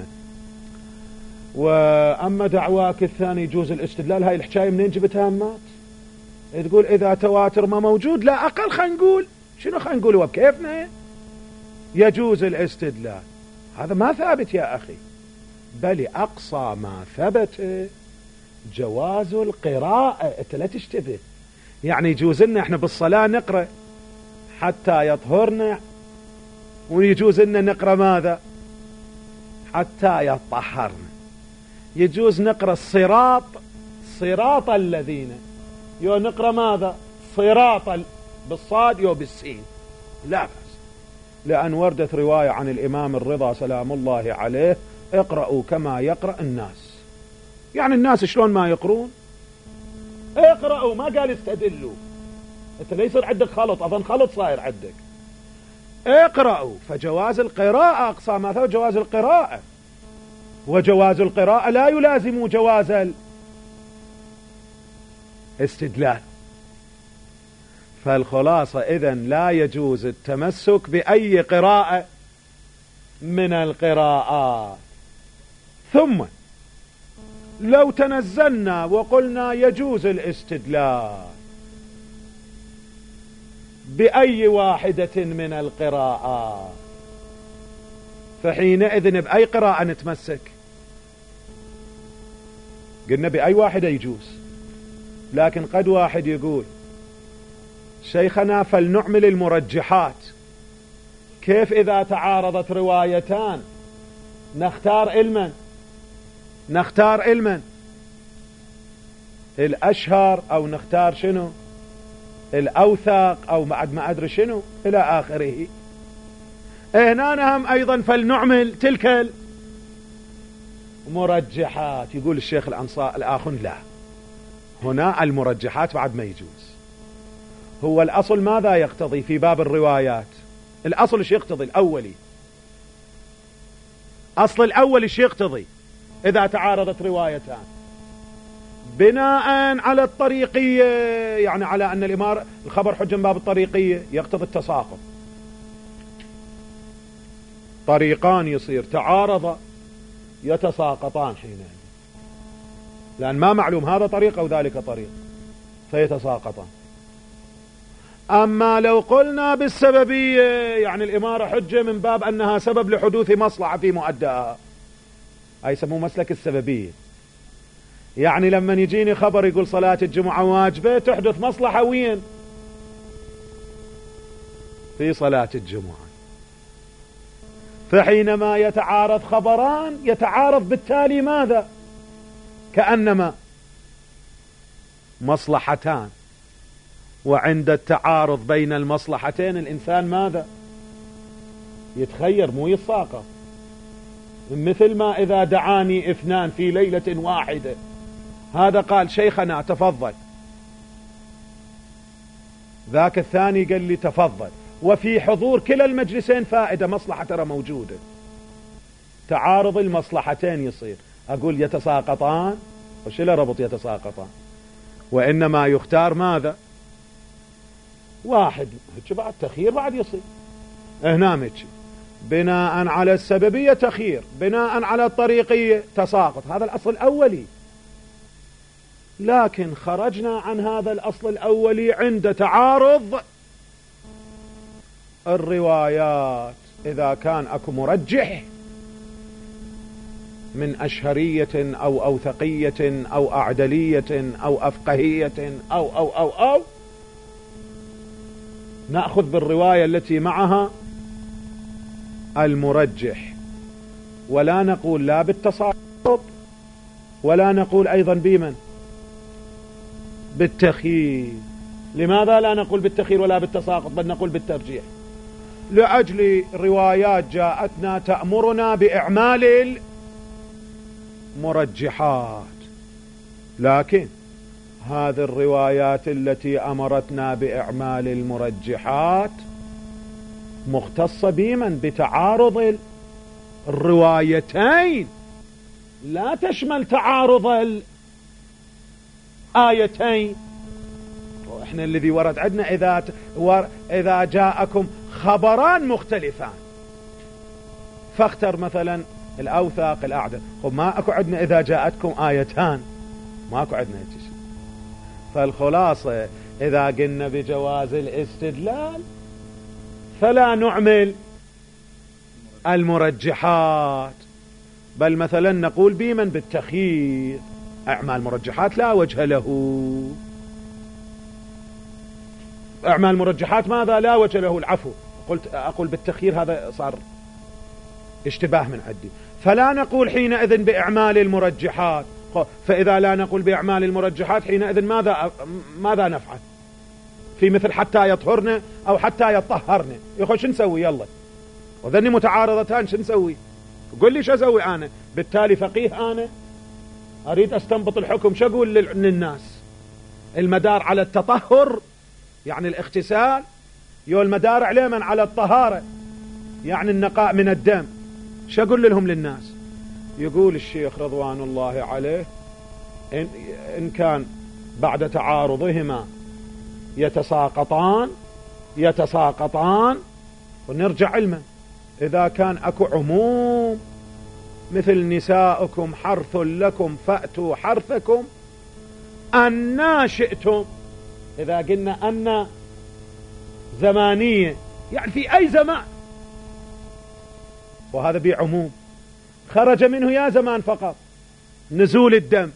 وأما دعواك الثاني يجوز الاستدلال، هاي الحكاية منين جبتها أمات؟ تقول إذا تواتر ما موجود، لا أقل خلينا نقول شنو، خلينا نقول وبكيفنا يجوز الاستدلال. هذا ما ثابت يا أخي، بل أقصى ما ثبت جواز القراءة. أنت لا تشتبه، يعني يجوز لنا احنا بالصلاة نقرأ حتى يطهرنا، ويجوز لنا نقرأ ماذا؟ حتى يطهرنا. يجوز نقرأ الصراط، صراط الذين، يو نقرأ ماذا؟ صراط بالصاد يو بالسين، لا بأس، لأن وردت رواية عن الإمام الرضا سلام الله عليه اقرأوا كما يقرأ الناس. يعني الناس شلون ما يقرون اقرأوا، ما قال استدلوا. انت لا يصير عندك خلط، اظن خلط صاير عندك. اقرأوا، فجواز القراءة اقصى ما ثبت جواز القراءة، وجواز القراءة لا يلازم جواز الاستدلال. فالخلاصة إذن لا يجوز التمسك بأي قراءة من القراءات. ثم لو تنزلنا وقلنا يجوز الاستدلال بأي واحدة من القراءات، فحينئذ بأي قراءة نتمسك؟ قلنا بأي واحدة يجوز، لكن قد واحد يقول شيخنا فلنعمل المرجحات، كيف إذا تعارضت روايتان نختار علما نختار علما الأشهر، أو نختار شنو الأوثق، أو بعد ما أدري شنو إلى آخره. هنا نهم أيضا فلنعمل تلك المرجحات. يقول الشيخ الأنصار الآخر لا، هنا المرجحات بعد ما يجوز. هو الأصل ماذا يقتضي في باب الروايات؟ الأصل ايش يقتضي؟ الأولي أصل الأول ايش يقتضي إذا تعارضت روايتان؟ بناء على الطريقية، يعني على أن الإمارة الخبر حجة من باب الطريقية، يقتضي التساقط. طريقان يصير تعارض يتساقطان حينئذ، لأن ما معلوم هذا طريق أو ذلك طريق فيتساقطان. أما لو قلنا بالسببية، يعني الإمارة حجة من باب أنها سبب لحدوث مصلحة في مؤداها، هاي يسموه مسلك السببية. يعني لما يجيني خبر يقول صلاة الجمعة واجبة، تحدث مصلحة وين؟ في صلاة الجمعة. فحينما يتعارض خبران يتعارض بالتالي ماذا؟ كأنما مصلحتان، وعند التعارض بين المصلحتين الإنسان ماذا؟ يتخير مو يتساقط. مثل ما إذا دعاني اثنان في ليلة واحدة، هذا قال شيخنا تفضل، ذاك الثاني قال لي تفضل، وفي حضور كلا المجلسين فائدة، مصلحة ترى موجودة، تعارض المصلحتين يصير. أقول يتساقطان، وش له ربط يتساقطان؟ وإنما يختار ماذا؟ واحد، بعد تخيير بعد يصير. هنا متشي بناء على السببية تخيير، بناء على الطريقية تساقط، هذا الأصل الأولي. لكن خرجنا عن هذا الأصل الأولي عند تعارض الروايات. إذا كان أكو مرجح من أشهرية أو أوثقية أو أعدلية أو أفقهية أو أو أو أو نأخذ بالرواية التي معها المرجح، ولا نقول لا بالتساقط، ولا نقول أيضا بمن؟ بالتخيير. لماذا لا نقول بالتخيير ولا بالتساقط، بل نقول بالترجيح؟ لأجل روايات جاءتنا تأمرنا بإعمال المرجحات، لكن هذه الروايات التي أمرتنا بإعمال المرجحات مختصة بمن؟ بتعارض الروايتين، لا تشمل تعارض الآيتين. وإحنا الذي ورد عندنا إذا إذا جاءكم خبران مختلفان فاختر مثلا الأوثق الأعدل. خب ما أكو عندنا إذا جاءتكم آيتان، ما أكو عندنا هيك شيء. فالخلاصة إذا قلنا بجواز الاستدلال فلا نعمل المرجحات، بل مثلا نقول بمن؟ بالتخيير. أعمال مرجحات لا وجه له. أعمال مرجحات ماذا؟ لا وجه له، العفو. قلت أقول بالتخيير، هذا صار اشتباه من عندي. فلا نقول حينئذ بإعمال المرجحات. فإذا لا نقول بإعمال المرجحات حينئذ ماذا ماذا نفعل؟ في مثل حتى يطهرنا أو حتى يطهرنا، يقول شو نسوي؟ يلا وذني متعارضتان، شو نسوي؟ قل لي شو أسوي أنا؟ بالتالي فقيه أنا أريد أستنبط الحكم، شو أقول للناس؟ المدار على التطهر يعني الاغتسال، يو المدار عليه من على الطهارة يعني النقاء من الدم. شو أقول لهم للناس؟ يقول الشيخ رضوان الله عليه إن, إن كان بعد تعارضهما يتساقطان يتساقطان ونرجع علما. إذا كان أكو عموم مثل نساؤكم حرث لكم فأتوا حرثكم أنا شئتم، إذا قلنا أن زمانية يعني في أي زمان، وهذا بعموم خرج منه يا زمان فقط نزول الدم.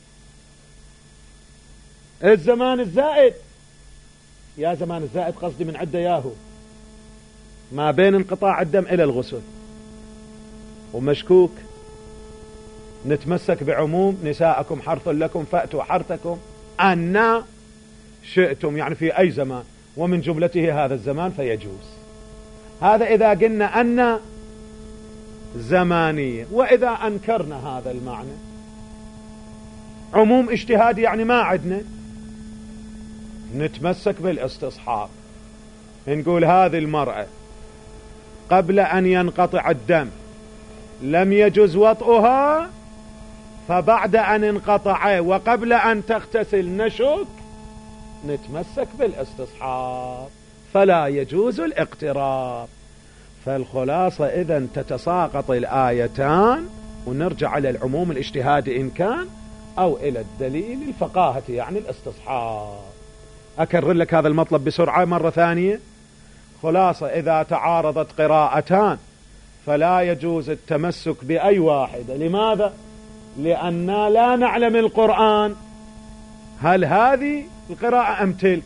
الزمان الزائد يا زمان الزائد قصدي من عدة ياهو ما بين انقطاع الدم إلى الغسل. ومشكوك نتمسك بعموم نساءكم حرث لكم فأتوا حرثكم أن شئتم، يعني في أي زمان، ومن جملته هذا الزمان فيجوز. هذا إذا قلنا أن زمانية. وإذا أنكرنا هذا المعنى عموم اجتهادي يعني ما عدنا، نتمسك بالاستصحاب، نقول هذه المرأة قبل أن ينقطع الدم لم يجز وطئها، فبعد أن انقطع وقبل أن تغتسل نشك، نتمسك بالاستصحاب فلا يجوز الاقتراب. فالخلاصة إذن تتساقط الآيتان ونرجع على العموم الاجتهادي إن كان، أو إلى الدليل الفقاهة يعني الاستصحاب. أكرر لك هذا المطلب بسرعة مرة ثانية. خلاصة إذا تعارضت قراءتان فلا يجوز التمسك بأي واحدة. لماذا؟ لأننا لا نعلم القرآن هل هذه القراءة أم تلك.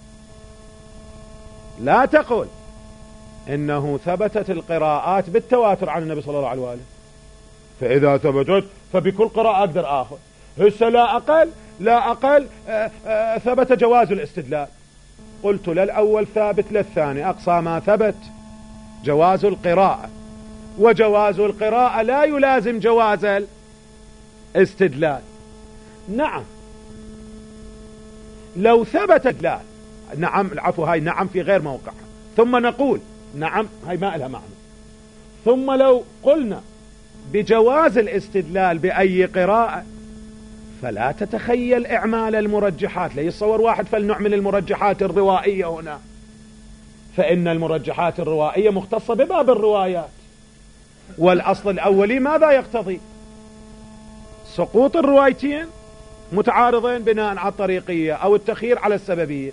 لا تقل إنه ثبتت القراءات بالتواتر عن النبي صلى الله عليه وآله، فإذا ثبتت فبكل قراءة أقدر آخذ. هسه لا أقل لا أقل آآ آآ ثبت جواز الاستدلال. قلت للأول ثابت للثاني، أقصى ما ثبت جواز القراءة، وجواز القراءة لا يلازم جواز الاستدلال. نعم لو ثبت لا نعم العفو هاي نعم في غير موقعها، ثم نقول نعم هاي ما لها معنى. ثم لو قلنا بجواز الاستدلال بأي قراءة فلا تتخيل إعمال المرجحات. لا يتصور واحد فلنعمل المرجحات الروائية هنا، فإن المرجحات الروائية مختصة بباب الروايات، والأصل الأولي ماذا يقتضي؟ سقوط الروايتين متعارضين بناء على الطريقية أو التخيير على السببية،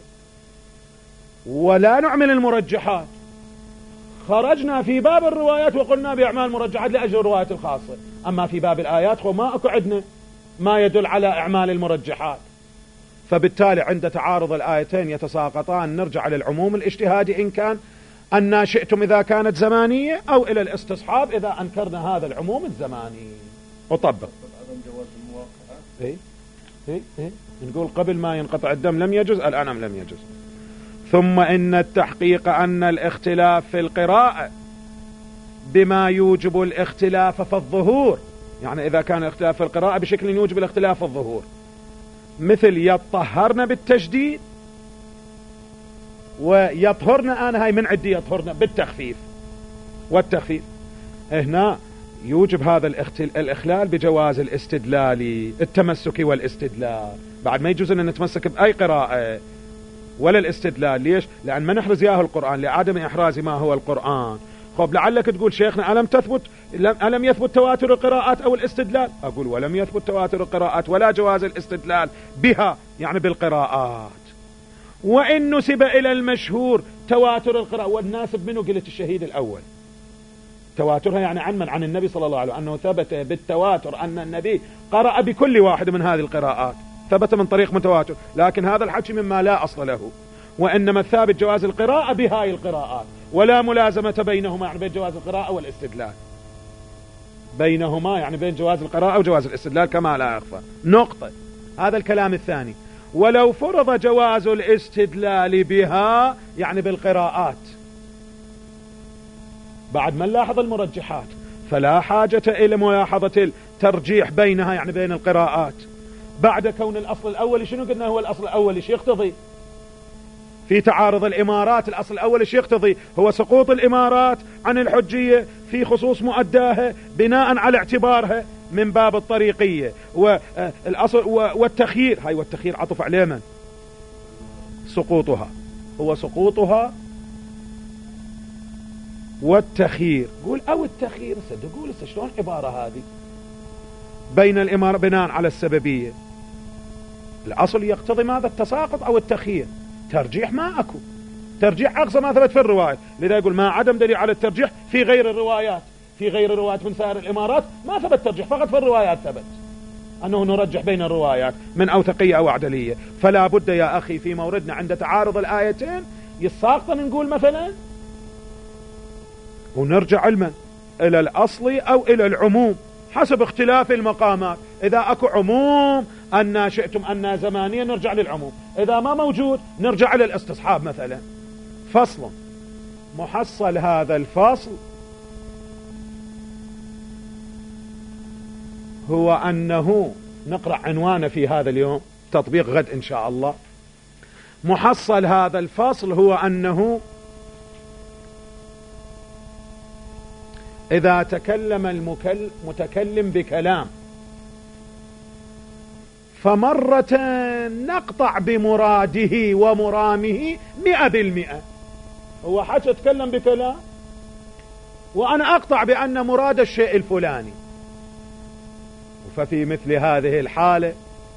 ولا نعمل المرجحات. خرجنا في باب الروايات وقلنا بإعمال المرجحات لأجل الروايات الخاصة، أما في باب الآيات خو ما أكو عندنا ما يدل على إعمال المرجحات. فبالتالي عند تعارض الآيتين يتساقطان، نرجع للعموم الاجتهادي إن كان أن شئتم إذا كانت زمانية، أو إلى الاستصحاب إذا أنكرنا هذا العموم الزماني. وطبق إيه؟ إيه؟ إيه؟ نقول قبل ما ينقطع الدم لم يجوز، الآن لم يجوز. ثم إن التحقيق أن الاختلاف في القراءة بما يوجب الاختلاف في الظهور، يعني إذا كان الاختلاف في القراءة بشكل يوجب الاختلاف في الظهور، مثل يطهرن بالتشديد ويطهرن، أنا هاي من عندي يطهرن بالتخفيف والتخفيف، هنا يوجب هذا الإخلال بجواز الاستدلال التمسكي والاستدلال. بعد ما يجوز أن نتمسك بأي قراءة ولا الاستدلال. ليش؟ لأن ما نحرز إياه القرآن، لعدم إحراز ما هو القرآن. خب لعلك تقول شيخنا ألم تثبت ألم يثبت تواتر القراءات أو الاستدلال؟ أقول ولم يثبت تواتر القراءات ولا جواز الاستدلال بها يعني بالقراءات. وإن نسب إلى المشهور تواتر القراءة، والناسب منه قلت الشهيد الأول تواترها يعني عن من؟ عن النبي صلى الله عليه وسلم، أنه ثبت بالتواتر أن النبي قرأ بكل واحد من هذه القراءات، ثبت من طريق متواتر. لكن هذا الحكي مما لا أصل له، وإنما الثابت جواز القراءة بهاي القراءات، ولا ملازمة بينهما يعني بين جواز القراءة والاستدلال، بينهما يعني بين جواز القراءة وجواز الاستدلال كما لا يخفى. نقطة. هذا الكلام الثاني. ولو فرض جواز الاستدلال بها يعني بالقراءات بعد ما نلاحظ المرجحات، فلا حاجة إلى ملاحظة الترجيح بينها يعني بين القراءات، بعد كون الأصل الأول شنو قلنا هو الأصل الأول ايش يقتضي في تعارض الإمارات؟ الأصل الأول ايش يقتضي؟ هو سقوط الإمارات عن الحجية في خصوص مؤداها بناء على اعتبارها من باب الطريقية والأصل والتخيير. هاي والتخيير عطف عليه من؟ سقوطها، هو سقوطها والتخيير. قول أو التخيير قول شلون عبارة هذه بين الإمارة بناء على السببية؟ الأصل يقتضي ماذا؟ التساقط أو التخيير. ترجيح ما أكو، ترجيح أقصى ما ثبت في الرواية. لذا يقول ما عدم دليل على الترجيح في غير الروايات، في غير الروايات من سائر الإمارات ما ثبت ترجيح، فقط في الروايات ثبت أنه نرجح بين الروايات من أوثقية أو عدلية. فلا بد يا أخي في موردنا عند تعارض الآيتين يساقط نقول مثلا ونرجع علما إلى الأصل أو إلى العموم حسب اختلاف المقامات. إذا أكو عموم أن شئتم أن زمانيا نرجع للعموم، إذا ما موجود نرجع للاستصحاب مثلا. فصل. محصل هذا الفصل هو أنه نقرأ عنوانه في هذا اليوم، تطبيق غد إن شاء الله. محصل هذا الفصل هو أنه إذا تكلم المتكلم بكلام فمرة نقطع بمراده ومرامه مئة بالمئة، هو حتى تكلم بكلام وأنا أقطع بأن مراد الشيء الفلاني، ففي مثل هذه الحالة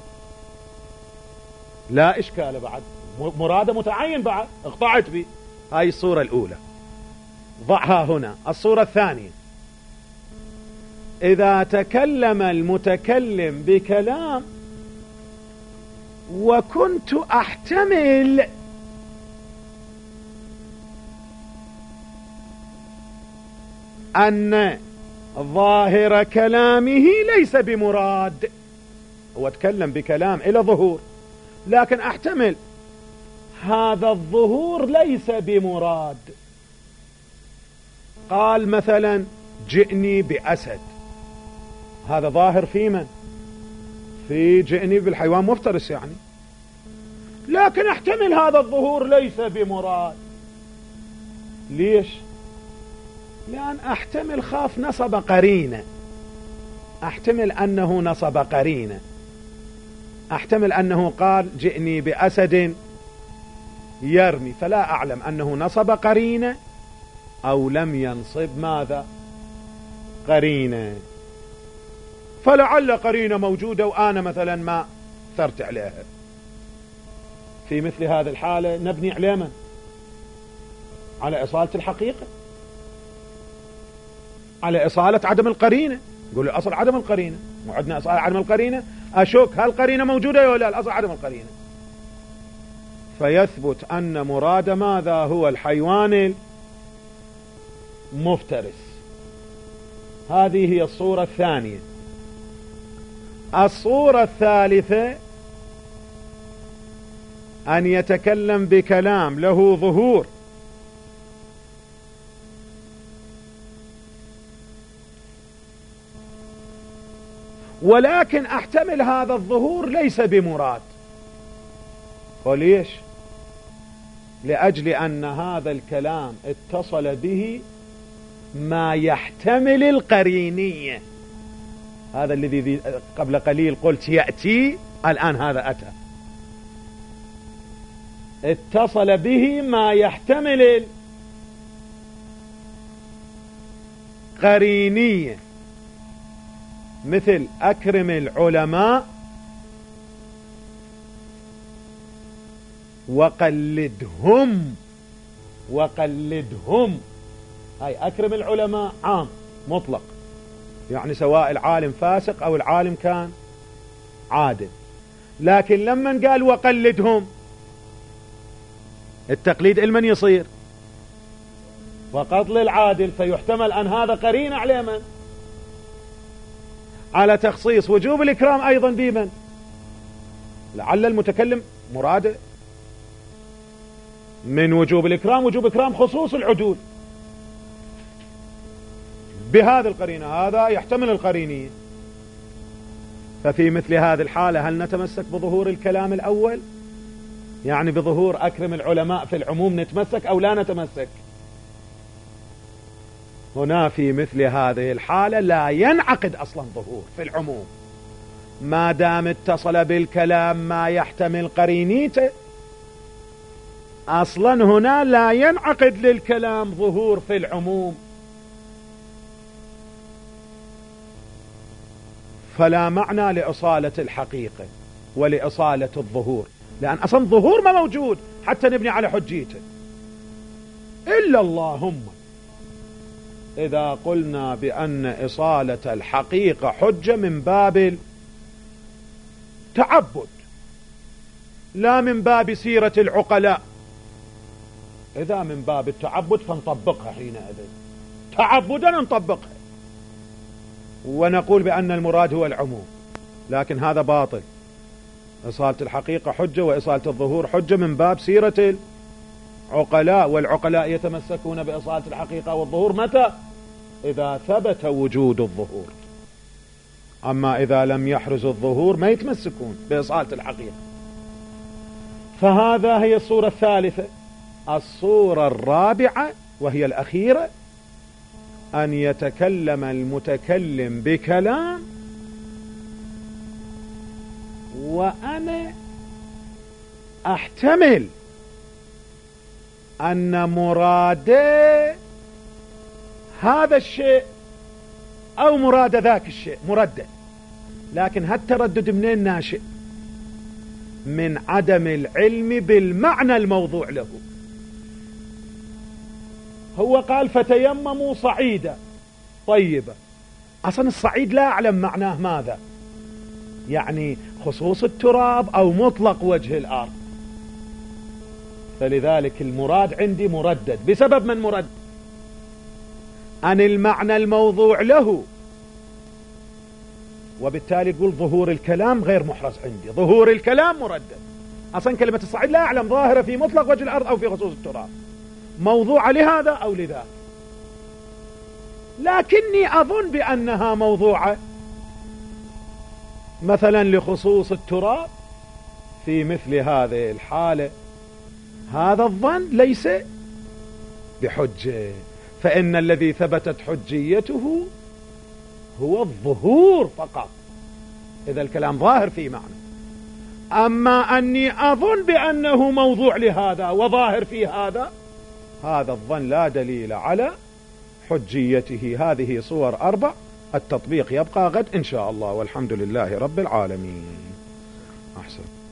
لا إشكال، بعد مراد متعين بعد اقطعت به. هاي الصورة الأولى، ضعها هنا. الصورة الثانية، إذا تكلم المتكلم بكلام وكنت أحتمل أن ظاهر كلامه ليس بمراد، هو تكلم بكلام إلى ظهور، لكن أحتمل هذا الظهور ليس بمراد. قال مثلا جئني بأسد، هذا ظاهر في من؟ في جئني بالحيوان مفترس يعني، لكن احتمل هذا الظهور ليس بمراد. ليش؟ لأن احتمل خاف نصب قرينة، احتمل أنه نصب قرينة، احتمل أنه قال جئني بأسد يرمي، فلا أعلم أنه نصب قرينة أو لم ينصب ماذا؟ قرينة، فلعل قرينة موجودة وأنا مثلا ما ثرت عليها. في مثل هذه الحالة نبني على من؟ على إصالة الحقيقة، على إصالة عدم القرينة. نقول الأصل عدم القرينة، وعدنا إصالة عدم القرينة، أشك هل القرينة موجودة ولا لا؟ الأصل عدم القرينة، فيثبت أن مراد ماذا؟ هو الحيوان المفترس. هذه هي الصورة الثانية. الصورة الثالثة أن يتكلم بكلام له ظهور ولكن أحتمل هذا الظهور ليس بمراد. وليش؟ لأجل أن هذا الكلام اتصل به ما يحتمل القرينية، هذا الذي قبل قليل قلت يأتي، الآن هذا أتى، اتصل به ما يحتمل القرينية، مثل أكرم العلماء وقلدهم، وقلدهم، هاي أكرم العلماء عام مطلق، يعني سواء العالم فاسق أو العالم كان عادل، لكن لما قال وقلدهم التقليد لمن يصير؟ فقط للعادل، فيحتمل أن هذا قرين على من؟ على تخصيص وجوب الإكرام أيضا بمن؟ لعل المتكلم مراده من وجوب الإكرام وجوب إكرام خصوص العدول بهذه القرينة، هذا يحتمل القرينية. ففي مثل هذه الحالة هل نتمسك بظهور الكلام الأول؟ يعني بظهور أكرم العلماء في العموم نتمسك أو لا نتمسك؟ هنا في مثل هذه الحالة لا ينعقد أصلا ظهور في العموم، ما دام اتصل بالكلام ما يحتمل قرينيته، أصلا هنا لا ينعقد للكلام ظهور في العموم، فلا معنى لإصالة الحقيقة ولإصالة الظهور، لأن أصلا الظهور ما موجود حتى نبني على حجيته، إلا اللهم إذا قلنا بأن إصالة الحقيقة حجة من باب التعبد لا من باب سيرة العقلاء. إذا من باب التعبد فنطبقها حينئذ، تعبدا نطبقها ونقول بأن المراد هو العموم، لكن هذا باطل. إصالة الحقيقة حجة وإصالة الظهور حجة من باب سيرة العقلاء، والعقلاء يتمسكون بإصالة الحقيقة والظهور متى؟ إذا ثبت وجود الظهور، أما إذا لم يحرز الظهور ما يتمسكون بإصالة الحقيقة. فهذا هي الصورة الثالثة. الصورة الرابعة وهي الأخيرة أن يتكلم المتكلم بكلام وأنا أحتمل أن مراده هذا الشيء أو مراد ذاك الشيء مردد، لكن هالتردد منين ناشئ؟ من عدم العلم بالمعنى الموضوع له. هو قال فتيمموا صعيدا طيبة، أصلا الصعيد لا أعلم معناه ماذا، يعني خصوص التراب أو مطلق وجه الأرض، فلذلك المراد عندي مردد. بسبب من مرد؟ عن المعنى الموضوع له، وبالتالي يقول ظهور الكلام غير محرز عندي، ظهور الكلام مردد. أصلا كلمة الصعيد لا أعلم ظاهرة في مطلق وجه الأرض أو في خصوص التراب، موضوعة لهذا أو لذاك، لكني أظن بأنها موضوعة مثلا لخصوص التراب في مثل هذه الحالة. هذا الظن ليس بحجة، فإن الذي ثبتت حجيته هو الظهور فقط، إذا الكلام ظاهر في معنى. أما أني أظن بأنه موضوع لهذا وظاهر في هذا، هذا الظن لا دليل على حجيته. هذه صور أربع، التطبيق يبقى غد إن شاء الله، والحمد لله رب العالمين. أحسن.